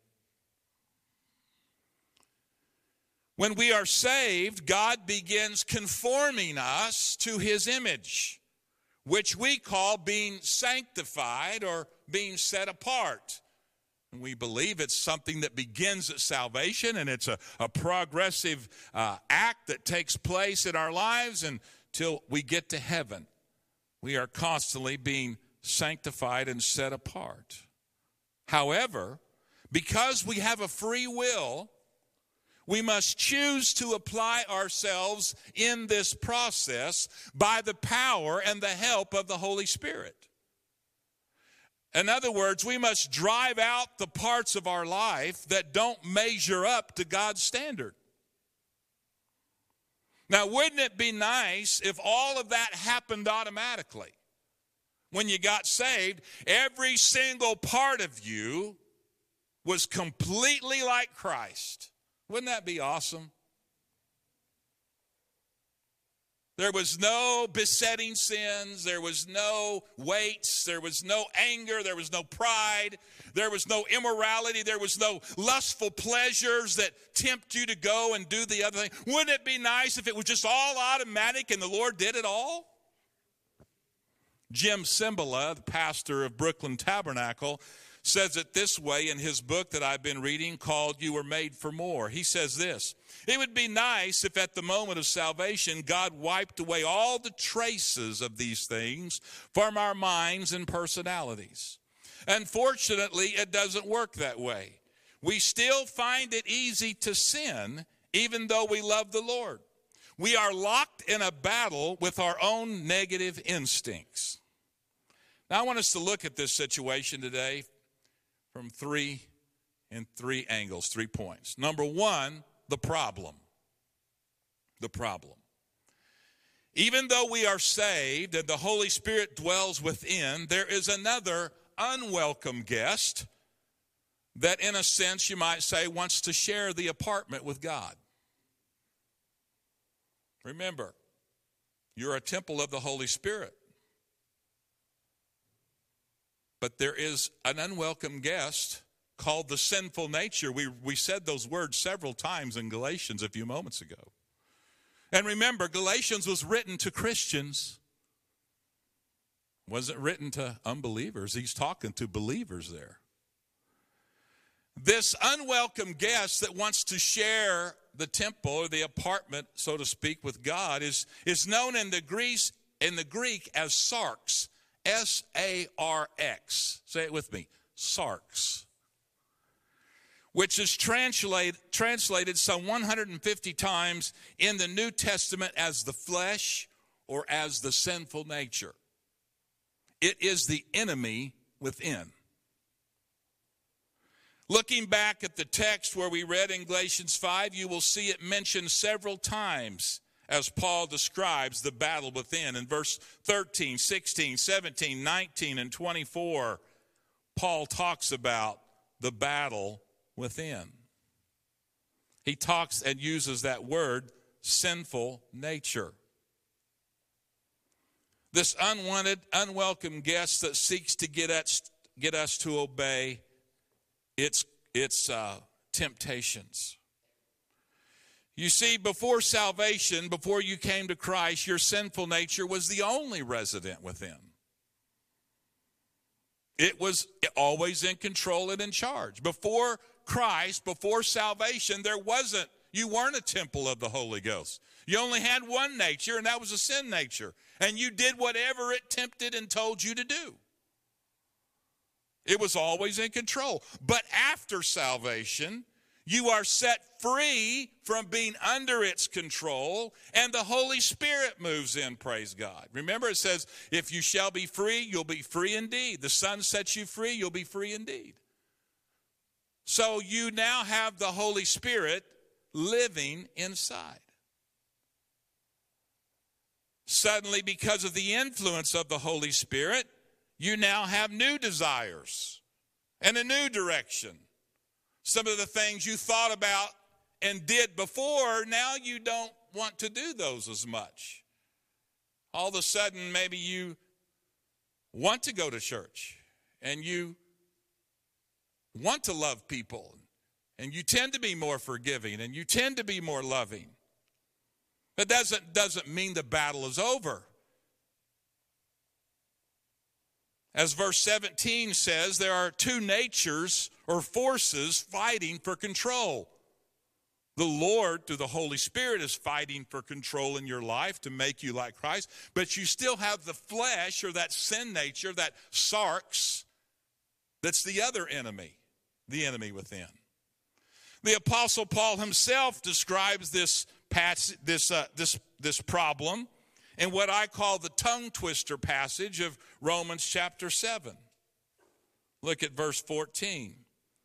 When we are saved, God begins conforming us to his image, which we call being sanctified or being set apart. And we believe it's something that begins at salvation, and it's a progressive act that takes place in our lives until we get to heaven. We are constantly being sanctified and set apart. However, because we have a free will, we must choose to apply ourselves in this process by the power and the help of the Holy Spirit. In other words, we must drive out the parts of our life that don't measure up to God's standard. Now, wouldn't it be nice if all of that happened automatically? When you got saved, every single part of you was completely like Christ. Wouldn't that be awesome? There was no besetting sins. There was no weights. There was no anger. There was no pride. There was no immorality. There was no lustful pleasures that tempt you to go and do the other thing. Wouldn't it be nice if it was just all automatic and the Lord did it all? Jim Cymbala, the pastor of Brooklyn Tabernacle, says it this way in his book that I've been reading called You Were Made for More. He says this: it would be nice if at the moment of salvation God wiped away all the traces of these things from our minds and personalities. Unfortunately, it doesn't work that way. We still find it easy to sin even though we love the Lord. We are locked in a battle with our own negative instincts. Now, I want us to look at this situation today from three angles, 3 points. Number one, the problem. The problem. Even though we are saved and the Holy Spirit dwells within, there is another unwelcome guest that, in a sense, you might say, wants to share the apartment with God. Remember, you're a temple of the Holy Spirit. But there is an unwelcome guest called the sinful nature. We said those words several times in Galatians a few moments ago. And remember, Galatians was written to Christians. It wasn't written to unbelievers. He's talking to believers there. This unwelcome guest that wants to share the temple or the apartment, so to speak, with God is known in the Greek as sarx. S-A-R-X. Say it with me. Sarx. which is translated some 150 times in the New Testament as the flesh or as the sinful nature. It is the enemy within. Looking back at the text where we read in Galatians 5, you will see it mentioned several times as Paul describes the battle within. In verse 13, 16, 17, 19, and 24, Paul talks about the battle within. He talks and uses that word, sinful nature. This unwanted, unwelcome guest that seeks to get us to obey its temptations. You see, before salvation, before you came to Christ, your sinful nature was the only resident within. It was always in control and in charge. Before Christ, before salvation, you weren't a temple of the Holy Ghost. You only had one nature, and that was a sin nature. And you did whatever it tempted and told you to do. It was always in control. But after salvation, you are set free from being under its control, and the Holy Spirit moves in, praise God. Remember, it says, if you shall be free, you'll be free indeed. The Son sets you free, you'll be free indeed. So you now have the Holy Spirit living inside. Suddenly, because of the influence of the Holy Spirit, you now have new desires and a new direction. Some of the things you thought about and did before, now you don't want to do those as much. All of a sudden, maybe you want to go to church and you want to love people and you tend to be more forgiving and you tend to be more loving. But doesn't mean the battle is over. As verse 17 says, there are two natures or forces fighting for control. The Lord, through the Holy Spirit, is fighting for control in your life to make you like Christ. But you still have the flesh or that sin nature, that sarx, that's the other enemy, the enemy within. The Apostle Paul himself describes this problem in what I call the tongue twister passage of Romans chapter 7. Look at verse 14.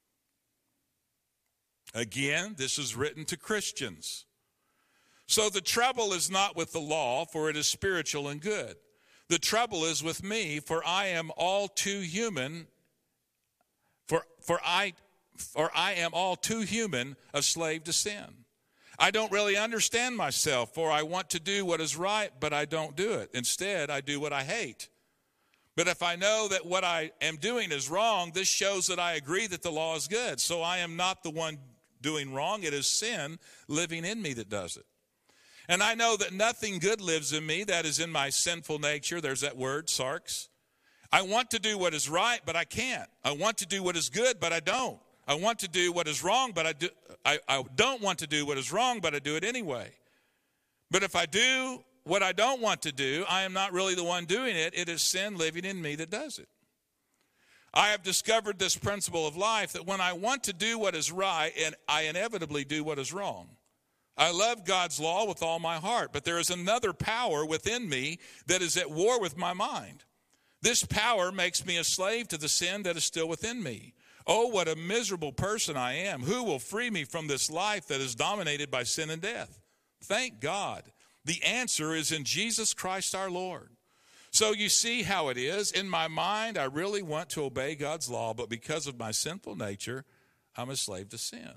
Again, this is written to Christians. So the trouble is not with the law, for it is spiritual and good. The trouble is with me, for I am all too human, for I am all too human, a slave to sin. I don't really understand myself, for I want to do what is right, but I don't do it. Instead, I do what I hate. But if I know that what I am doing is wrong, this shows that I agree that the law is good. So I am not the one doing wrong. It is sin living in me that does it. And I know that nothing good lives in me, that is in my sinful nature. There's that word, sarx. I want to do what is right, but I can't. I want to do what is good, but I don't. I want to do what is wrong, but I don't want to do what is wrong, but I do it anyway. But if I do what I don't want to do, I am not really the one doing it. It is sin living in me that does it. I have discovered this principle of life, that when I want to do what is right, and I inevitably do what is wrong. I love God's law with all my heart, but there is another power within me that is at war with my mind. This power makes me a slave to the sin that is still within me. Oh, what a miserable person I am. Who will free me from this life that is dominated by sin and death? Thank God. The answer is in Jesus Christ our Lord. So you see how it is. In my mind, I really want to obey God's law, but because of my sinful nature, I'm a slave to sin.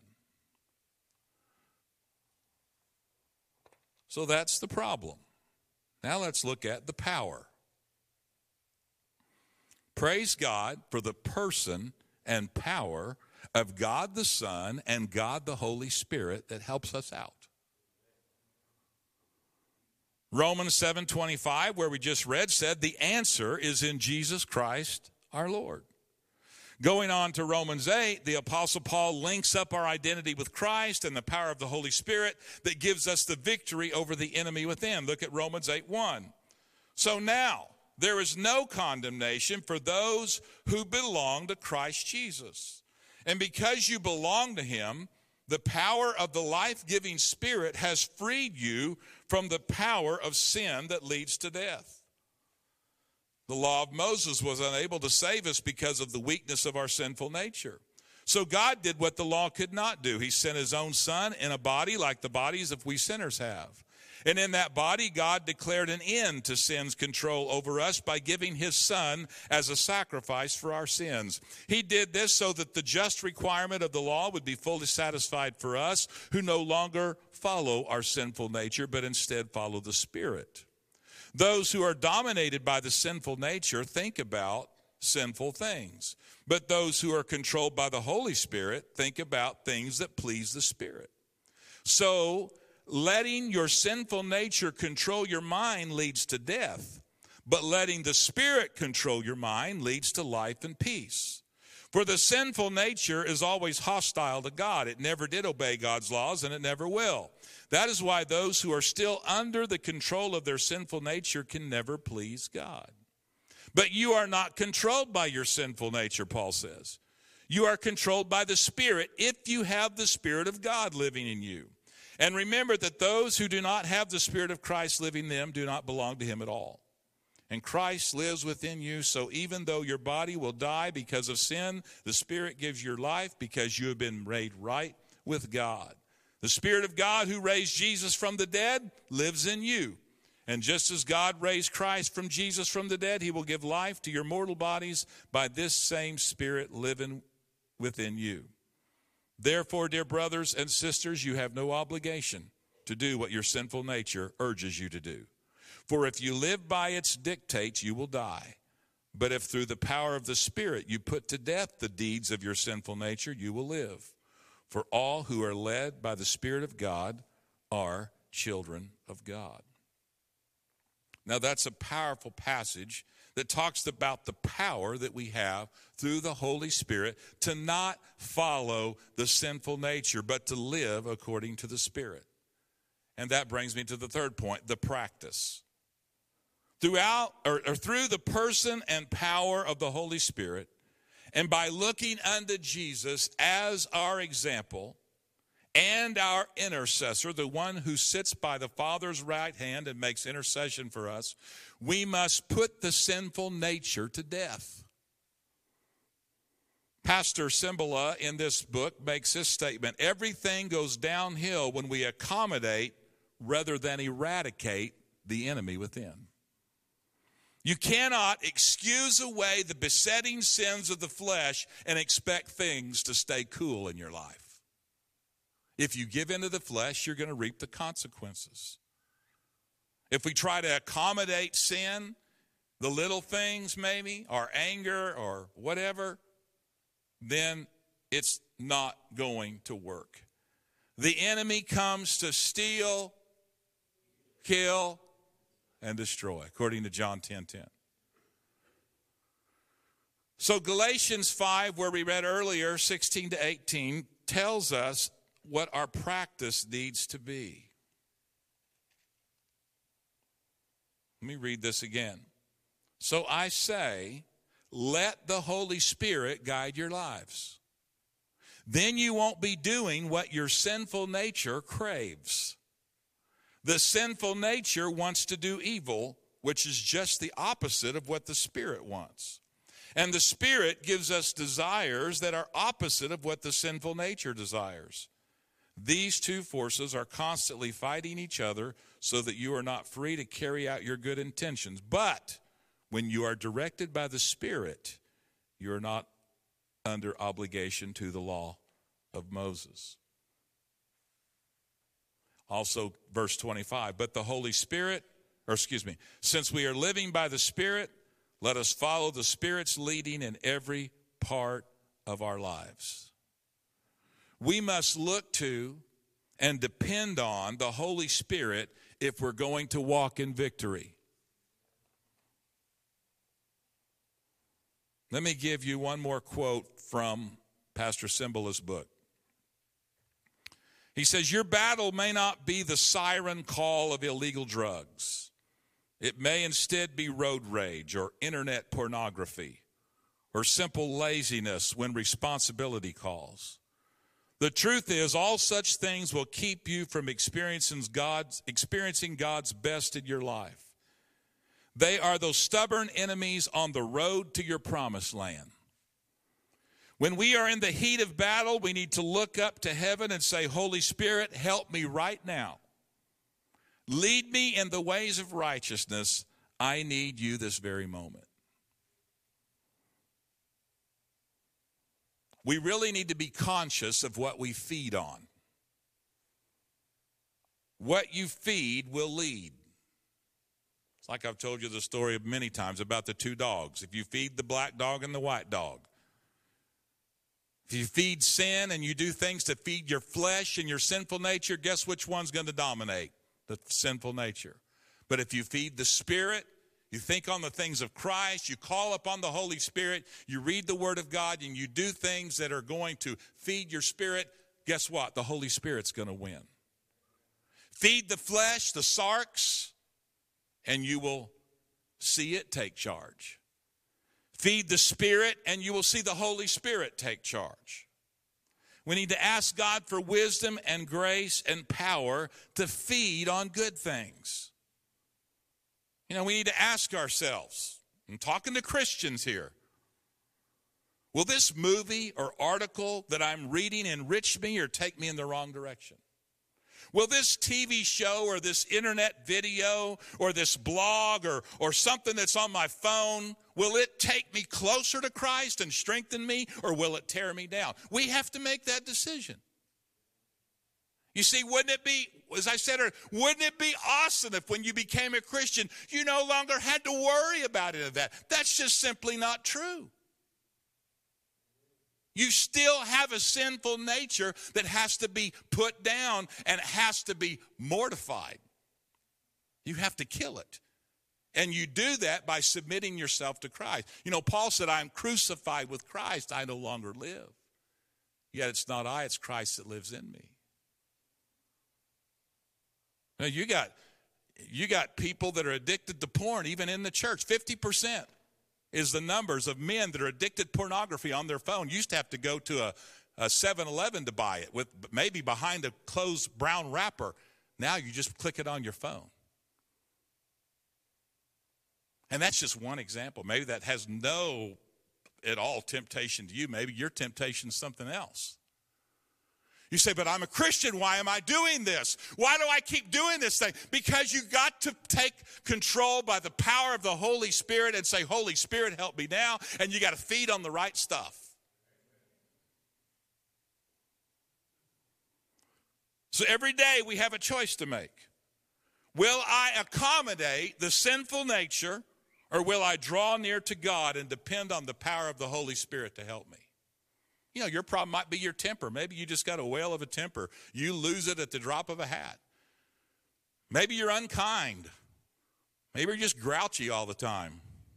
So that's the problem. Now let's look at the power. Praise God for the person and power of God the Son and God the Holy Spirit that helps us out. Romans 7:25, where we just read, said the answer is in Jesus Christ our Lord. Going on to Romans 8, the Apostle Paul links up our identity with Christ and the power of the Holy Spirit that gives us the victory over the enemy within. Look at Romans 8:1. So now, there is no condemnation for those who belong to Christ Jesus. And because you belong to him, the power of the life-giving Spirit has freed you from the power of sin that leads to death. The law of Moses was unable to save us because of the weakness of our sinful nature. So God did what the law could not do. He sent his own Son in a body like the bodies of we sinners have. And in that body, God declared an end to sin's control over us by giving his Son as a sacrifice for our sins. He did this so that the just requirement of the law would be fully satisfied for us who no longer follow our sinful nature, but instead follow the Spirit. Those who are dominated by the sinful nature think about sinful things. But those who are controlled by the Holy Spirit think about things that please the Spirit. So, letting your sinful nature control your mind leads to death, but letting the Spirit control your mind leads to life and peace. For the sinful nature is always hostile to God. It never did obey God's laws, and it never will. That is why those who are still under the control of their sinful nature can never please God. But you are not controlled by your sinful nature, Paul says. You are controlled by the Spirit if you have the Spirit of God living in you. And remember that those who do not have the Spirit of Christ living in them do not belong to him at all. And Christ lives within you, so even though your body will die because of sin, the Spirit gives your life because you have been made right with God. The Spirit of God who raised Jesus from the dead lives in you. And just as God raised Christ from Jesus from the dead, he will give life to your mortal bodies by this same Spirit living within you. Therefore, dear brothers and sisters, you have no obligation to do what your sinful nature urges you to do. For if you live by its dictates, you will die. But if through the power of the Spirit you put to death the deeds of your sinful nature, you will live. For all who are led by the Spirit of God are children of God. Now, that's a powerful passage that talks about the power that we have through the Holy Spirit to not follow the sinful nature, but to live according to the Spirit. And that brings me to the third point, the practice. Through the person and power of the Holy Spirit, and by looking unto Jesus as our example, and our intercessor, the one who sits by the Father's right hand and makes intercession for us, we must put the sinful nature to death. Pastor Cymbala in this book makes this statement: everything goes downhill when we accommodate rather than eradicate the enemy within. You cannot excuse away the besetting sins of the flesh and expect things to stay cool in your life. If you give into the flesh, you're going to reap the consequences. If we try to accommodate sin, the little things maybe, or anger or whatever, then it's not going to work. The enemy comes to steal, kill, and destroy, according to John 10:10. So Galatians 5, where we read earlier, 16 to 18, tells us what our practice needs to be. Let me read this again. So I say, let the Holy Spirit guide your lives. Then you won't be doing what your sinful nature craves. The sinful nature wants to do evil, which is just the opposite of what the Spirit wants. And the Spirit gives us desires that are opposite of what the sinful nature desires. These two forces are constantly fighting each other so that you are not free to carry out your good intentions. But when you are directed by the Spirit, you are not under obligation to the law of Moses. Also, verse 25, but the Holy Spirit, since we are living by the Spirit, let us follow the Spirit's leading in every part of our lives. We must look to and depend on the Holy Spirit if we're going to walk in victory. Let me give you one more quote from Pastor Cymbala's book. He says, your battle may not be the siren call of illegal drugs. It may instead be road rage or internet pornography or simple laziness when responsibility calls. The truth is, all such things will keep you from experiencing God's best in your life. They are those stubborn enemies on the road to your promised land. When we are in the heat of battle, we need to look up to heaven and say, Holy Spirit, help me right now. Lead me in the ways of righteousness. I need you this very moment. We really need to be conscious of what we feed on. What you feed will lead. It's like I've told you the story many times about the two dogs. If you feed the black dog and the white dog, if you feed sin and you do things to feed your flesh and your sinful nature, guess which one's going to dominate? The sinful nature. But if you feed the Spirit, you think on the things of Christ, you call upon the Holy Spirit, you read the Word of God, and you do things that are going to feed your spirit, guess what? The Holy Spirit's going to win. Feed the flesh, the sarks, and you will see it take charge. Feed the Spirit, and you will see the Holy Spirit take charge. We need to ask God for wisdom and grace and power to feed on good things. You know, we need to ask ourselves, I'm talking to Christians here, will this movie or article that I'm reading enrich me or take me in the wrong direction? Will this TV show or this internet video or this blog or something that's on my phone, will it take me closer to Christ and strengthen me, or will it tear me down? We have to make that decision. You see, wouldn't it be, as I said earlier, wouldn't it be awesome if when you became a Christian, you no longer had to worry about any of that? That's just simply not true. You still have a sinful nature that has to be put down and has to be mortified. You have to kill it. And you do that by submitting yourself to Christ. You know, Paul said, I am crucified with Christ, I no longer live. Yet it's not I, it's Christ that lives in me. Now, you got people that are addicted to porn, even in the church. 50% is the numbers of men that are addicted to pornography on their phone. You used to have to go to a 7-Eleven to buy it, with maybe behind a closed brown wrapper. Now you just click it on your phone. And that's just one example. Maybe that has no at all temptation to you. Maybe your temptation is something else. You say, but I'm a Christian. Why am I doing this? Why do I keep doing this thing? Because you got to take control by the power of the Holy Spirit and say, Holy Spirit, help me now. And you got to feed on the right stuff. So every day we have a choice to make. Will I accommodate the sinful nature, or will I draw near to God and depend on the power of the Holy Spirit to help me? You know, your problem might be your temper. Maybe you just got a whale of a temper. You lose it at the drop of a hat. Maybe you're unkind. Maybe you're just grouchy all the time.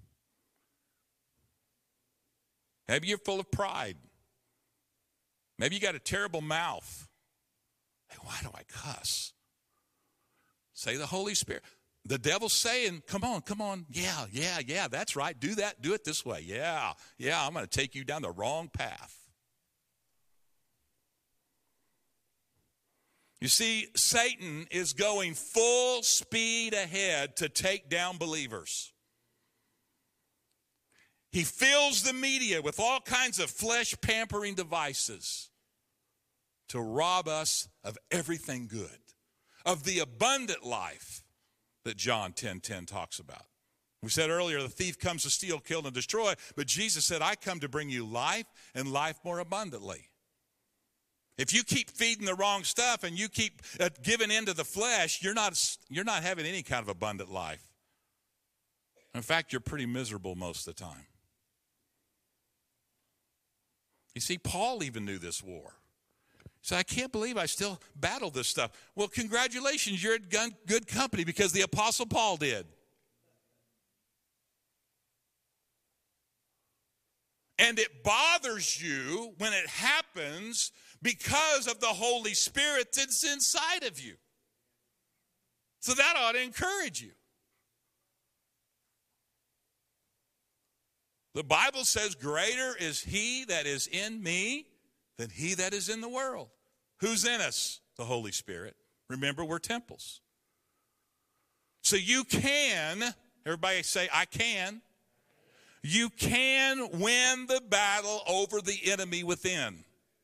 Maybe you're full of pride. Maybe you got a terrible mouth. Hey, why do I cuss? Say the Holy Spirit. The devil's saying, come on. Yeah, that's right. Do that. Do it this way. Yeah, I'm going to take you down the wrong path. You see, Satan is going full speed ahead to take down believers. He fills the media with all kinds of flesh-pampering devices to rob us of everything good, of the abundant life that John 10:10 talks about. We said earlier, the thief comes to steal, kill, and destroy, but Jesus said, I come to bring you life and life more abundantly. If you keep feeding the wrong stuff and you keep giving into the flesh, you're not having any kind of abundant life. In fact, you're pretty miserable most of the time. You see, Paul even knew this war. He said, I can't believe I still battle this stuff. Well, congratulations, you're in good company, because the Apostle Paul did. And it bothers you when it happens because of the Holy Spirit that's inside of you. So that ought to encourage you. The Bible says, greater is he that is in me than he that is in the world. Who's in us? The Holy Spirit. Remember, we're temples. So you can, everybody say, I can. You can win the battle over the enemy within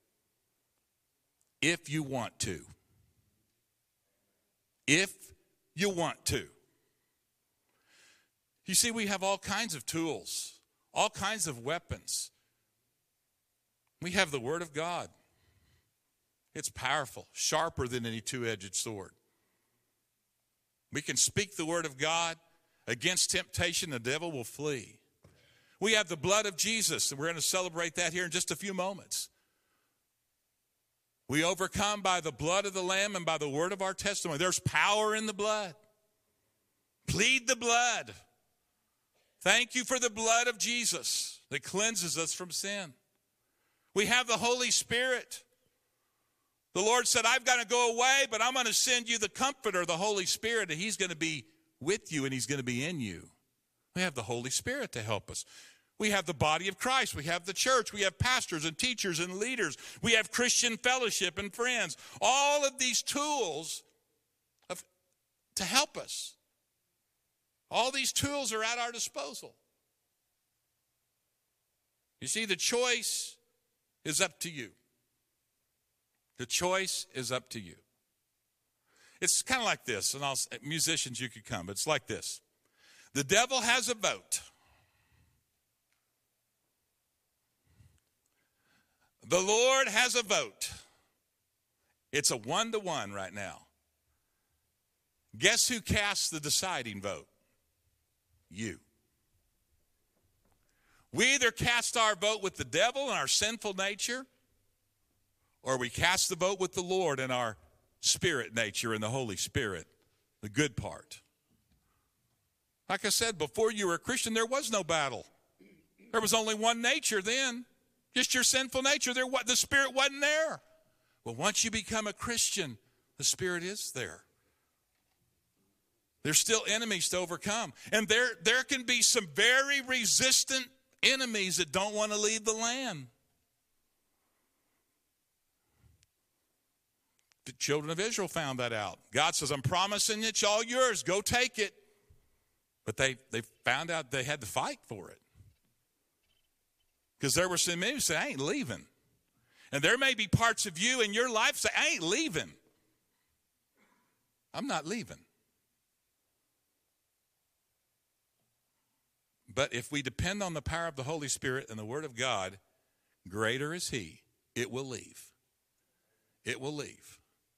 if you want to. If you want to. You see, we have all kinds of tools, all kinds of weapons. We have the Word of God. It's powerful, sharper than any two-edged sword. We can speak the Word of God against temptation, the devil will flee. We have the blood of Jesus, and we're going to celebrate that here in just a few moments. We overcome by the blood of the Lamb and by the word of our testimony. There's power in the blood. Plead the blood. Thank you for the blood of Jesus that cleanses us from sin. We have the Holy Spirit. The Lord said, I've got to go away, but I'm going to send you the Comforter, the Holy Spirit, and he's going to be with you and he's going to be in you. We have the Holy Spirit to help us. We have the body of Christ. We have the church. We have pastors and teachers and leaders. We have Christian fellowship and friends. All of these tools to help us. All these tools are at our disposal. You see, the choice is up to you. The choice is up to you. It's kind of like this, and musicians, you could come. It's like this. The devil has a vote. The Lord has a vote. It's a 1-to-1 right now. Guess who casts the deciding vote? You. We either cast our vote with the devil and our sinful nature, or we cast the vote with the Lord and our spirit nature and the Holy Spirit, the good part. Like I said, before you were a Christian, there was no battle. There was only one nature then, just your sinful nature. The Spirit wasn't there. Well, once you become a Christian, the Spirit is there. There's still enemies to overcome. And there can be some very resistant enemies that don't want to leave the land. The children of Israel found that out. God says, I'm promising it's all yours. Go take it. But they found out they had to fight for it. Because there were some men who said, I ain't leaving. And there may be parts of you in your life say, I ain't leaving. I'm not leaving. But if we depend on the power of the Holy Spirit and the Word of God, greater is He. It will leave. It will leave.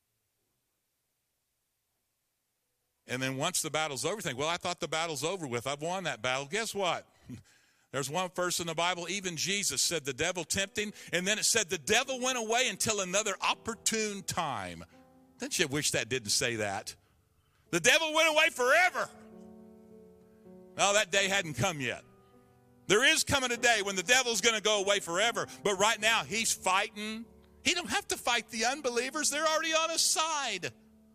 And then once the battle's over, think, well, I thought the battle's over with. I've won that battle. Guess what? There's one verse in the Bible, even Jesus said the devil tempted him, and then it said the devil went away until another opportune time. Don't you wish that didn't say that? The devil went away forever. No, that day hadn't come yet. There is coming a day when the devil's going to go away forever, but right now he's fighting. He don't have to fight the unbelievers. They're already on his side.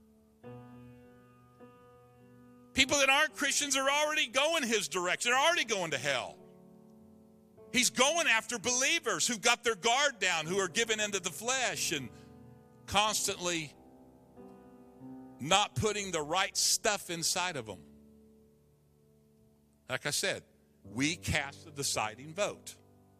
People that aren't Christians are already going his direction. They're already going to hell. He's going after believers who've got their guard down, who are given into the flesh and constantly not putting the right stuff inside of them. Like I said, we cast the deciding vote.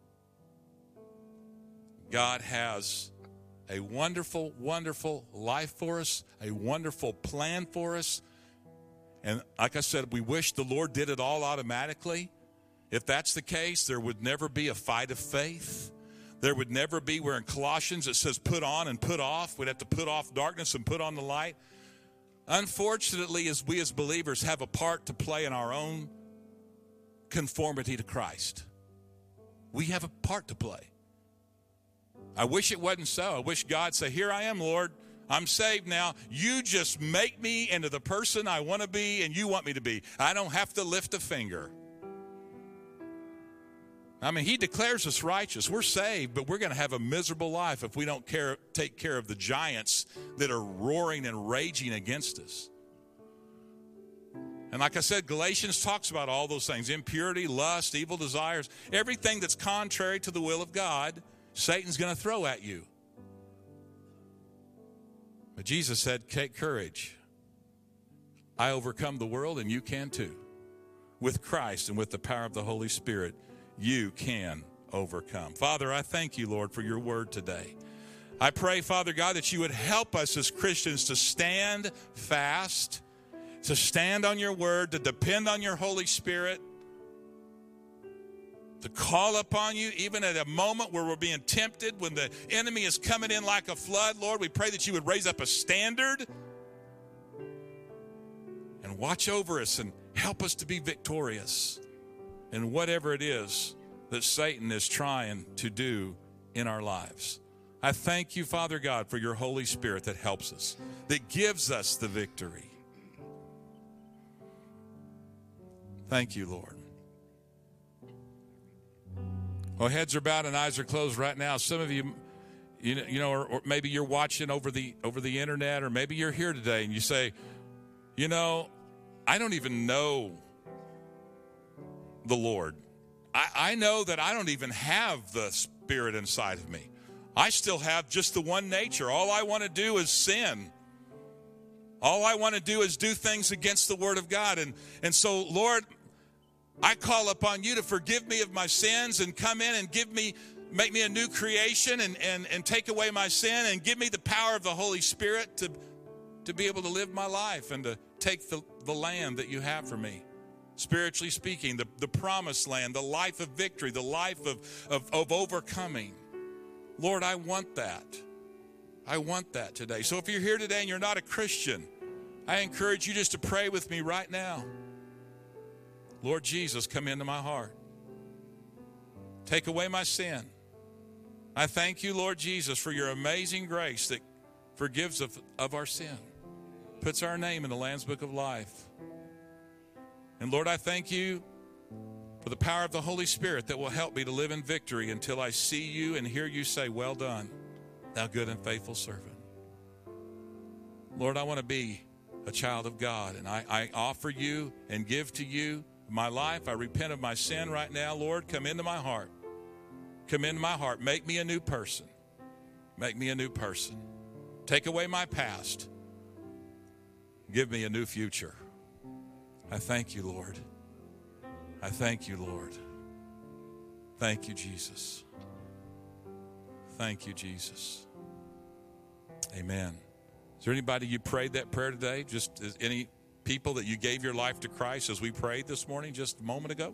God has a wonderful, wonderful life for us, a wonderful plan for us. And like I said, we wish the Lord did it all automatically. If that's the case, there would never be a fight of faith. There would never be where in Colossians it says put on and put off. We'd have to put off darkness and put on the light. Unfortunately, as we as believers have a part to play in our own conformity to Christ. We have a part to play. I wish it wasn't so. I wish God said, here I am, Lord. I'm saved now. You just make me into the person I want to be and you want me to be. I don't have to lift a finger. I mean, He declares us righteous. We're saved, but we're going to have a miserable life if we don't take care of the giants that are roaring and raging against us. And like I said, Galatians talks about all those things: impurity, lust, evil desires, everything that's contrary to the will of God, Satan's going to throw at you. But Jesus said, take courage. I overcome the world, and you can too. With Christ and with the power of the Holy Spirit, you can overcome. Father, I thank you, Lord, for your word today. I pray, Father God, that you would help us as Christians to stand fast, to stand on your word, to depend on your Holy Spirit, to call upon you even at a moment where we're being tempted, when the enemy is coming in like a flood. Lord, we pray that you would raise up a standard and watch over us and help us to be victorious in whatever it is that Satan is trying to do in our lives. I thank you, Father God, for your Holy Spirit that helps us, that gives us the victory. Thank you, Lord. Well, heads are bowed and eyes are closed right now. Some of you, or maybe you're watching over the internet, or maybe you're here today and you say, I don't even know the Lord. I know that I don't even have the Spirit inside of me. I still have just the one nature. All I want to do is sin. All I want to do is do things against the Word of God. And so, Lord, I call upon you to forgive me of my sins and come in and make me a new creation and take away my sin and give me the power of the Holy Spirit to be able to live my life and to take the land that you have for me. Spiritually speaking, the promised land, the life of victory, the life of overcoming. Lord, I want that. I want that today. So if you're here today and you're not a Christian, I encourage you just to pray with me right now. Lord Jesus, come into my heart. Take away my sin. I thank you, Lord Jesus, for your amazing grace that forgives of our sin, puts our name in the Lamb's Book of Life. And Lord, I thank you for the power of the Holy Spirit that will help me to live in victory until I see you and hear you say, well done, thou good and faithful servant. Lord, I want to be a child of God, and I offer you and give to you my life. I repent of my sin right now. Lord, come into my heart. Come into my heart. Make me a new person. Make me a new person. Take away my past. Give me a new future. I thank you, Lord. I thank you, Lord. Thank you, Jesus. Thank you, Jesus. Amen. Is there anybody you prayed that prayer today? Just any people that you gave your life to Christ as we prayed this morning just a moment ago?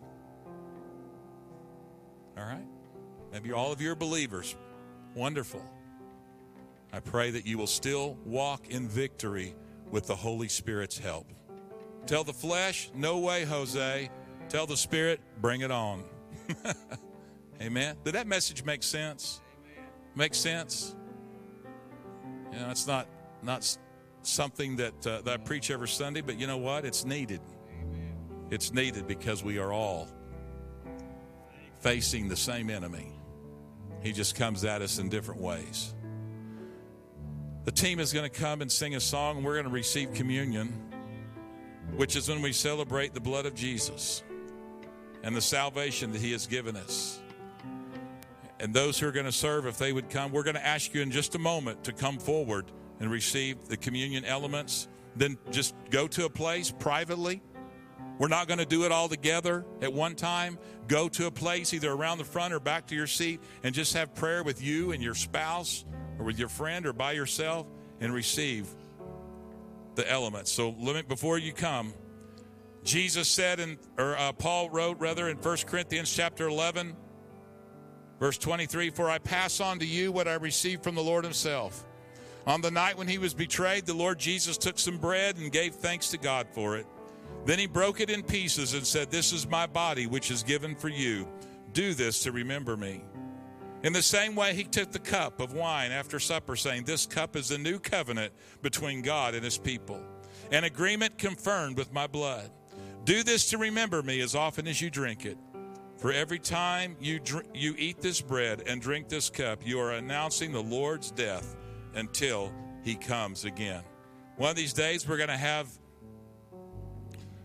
All right. Maybe all of you are believers. Wonderful. I pray that you will still walk in victory with the Holy Spirit's help. Tell the flesh, no way, Jose. Tell the Spirit, bring it on. Amen. Did that message make sense? Make sense? It's not something that I preach every Sunday, but you know what? It's needed. It's needed because we are all facing the same enemy. He just comes at us in different ways. The team is going to come and sing a song, and we're going to receive communion, which is when we celebrate the blood of Jesus and the salvation that he has given us. And those who are going to serve, if they would come, we're going to ask you in just a moment to come forward and receive the communion elements. Then just go to a place privately. We're not going to do it all together at one time. Go to a place either around the front or back to your seat and just have prayer with you and your spouse or with your friend or by yourself and receive the elements. So before you come, Jesus said, Paul wrote in 1 Corinthians chapter 11, verse 23, for I pass on to you what I received from the Lord himself. On the night when he was betrayed, the Lord Jesus took some bread and gave thanks to God for it. Then he broke it in pieces and said, this is my body, which is given for you. Do this to remember me. In the same way, he took the cup of wine after supper, saying, this cup is the new covenant between God and his people, an agreement confirmed with my blood. Do this to remember me as often as you drink it. For every time you eat this bread and drink this cup, you are announcing the Lord's death until he comes again. One of these days, we're going to have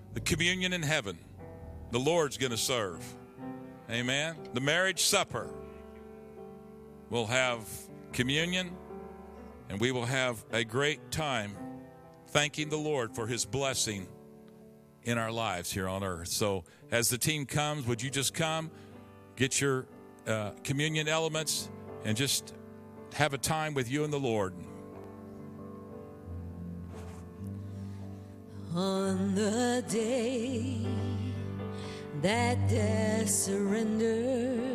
the communion in heaven. The Lord's going to serve. Amen. The marriage supper. We'll have communion, and we will have a great time thanking the Lord for his blessing in our lives here on earth. So as the team comes, would you just come, get your communion elements, and just have a time with you and the Lord. On the day that death surrendered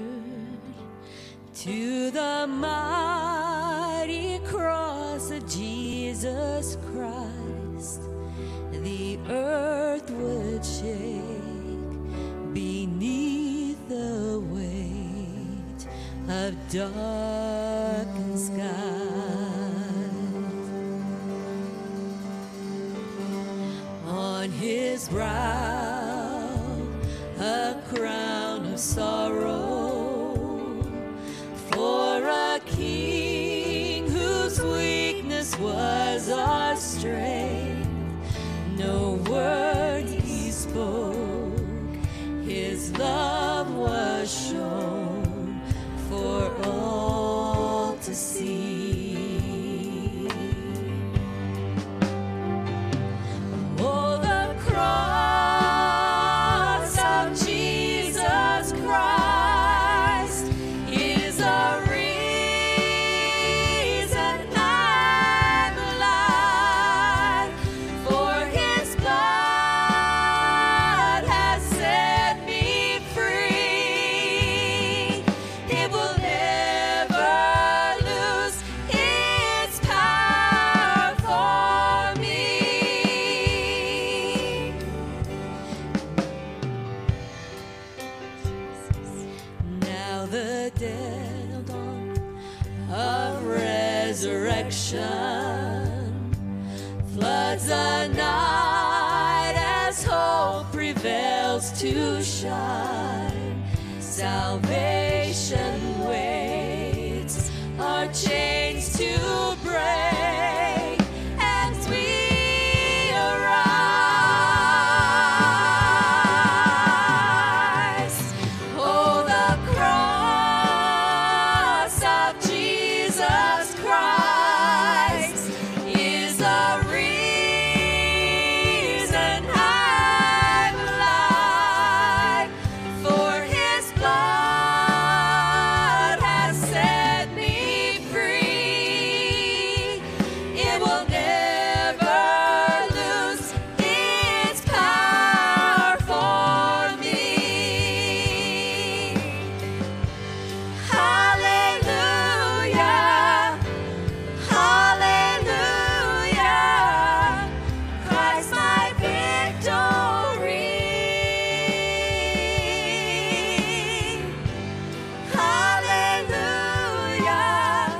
to the mighty cross of Jesus Christ, the earth would shake beneath the weight of darkened skies. On his brow a crown of sorrow, for a king whose weakness was our strength. No word he spoke, his love was shown for all to see. Oh, the cross of Jesus Christ is a reason I'm alive, for his blood has set me free. It will never lose its power for me. Now the dead dawn of resurrection floods the night as hope prevails to shine. Salvation waits, our chains to break as we arise. Oh, the cross of Jesus Christ is a reason I'm alive, for his blood has set me free. It will never lose its power for me. Hallelujah, hallelujah, Christ my victory. Hallelujah,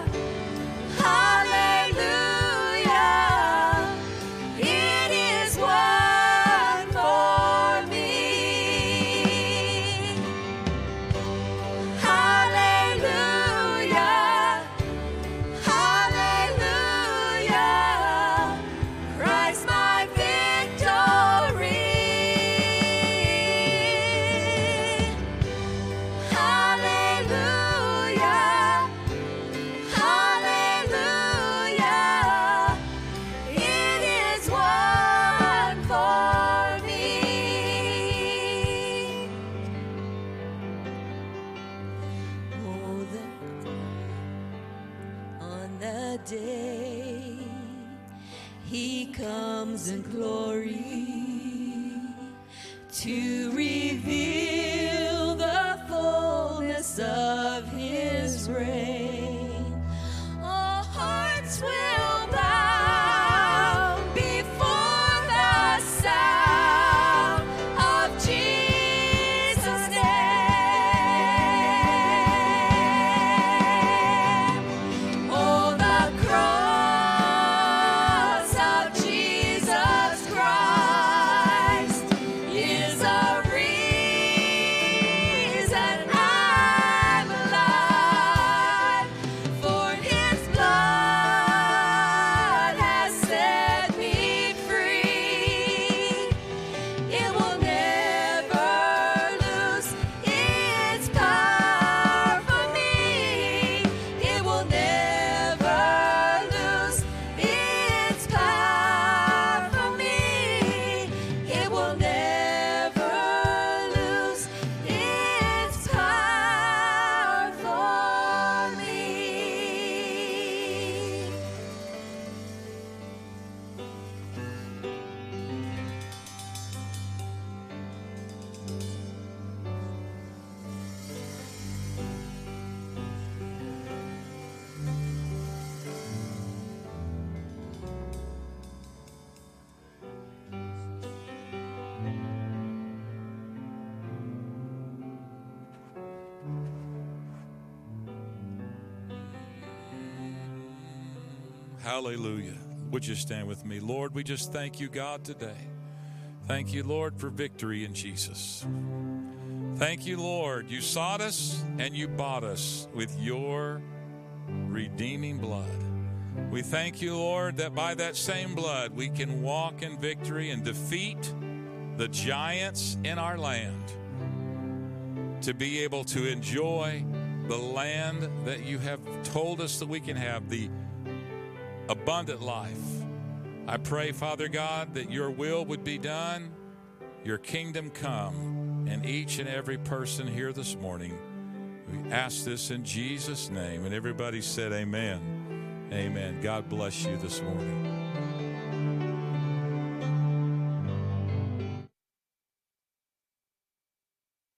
hallelujah, it is won for me. Hallelujah, hallelujah, Christ my victory. Hallelujah, hallelujah, it is won for me. Oh, on the day he comes in glory to reveal the fullness of his reign. All hearts will bow before the sound of Jesus' name. Oh, the cross of Jesus Christ is a reason Hallelujah. Would you stand with me? Lord, we just thank you, God, today. Thank you, Lord, for victory in Jesus. Thank you, Lord. You sought us and you bought us with your redeeming blood. We thank you, Lord, that by that same blood we can walk in victory and defeat the giants in our land, to be able to enjoy the land that you have told us that we can have, the abundant life. I pray, Father God, that your will would be done, your kingdom come, in each and every person here this morning. We ask this in Jesus' name. And everybody said amen. Amen. God bless you this morning.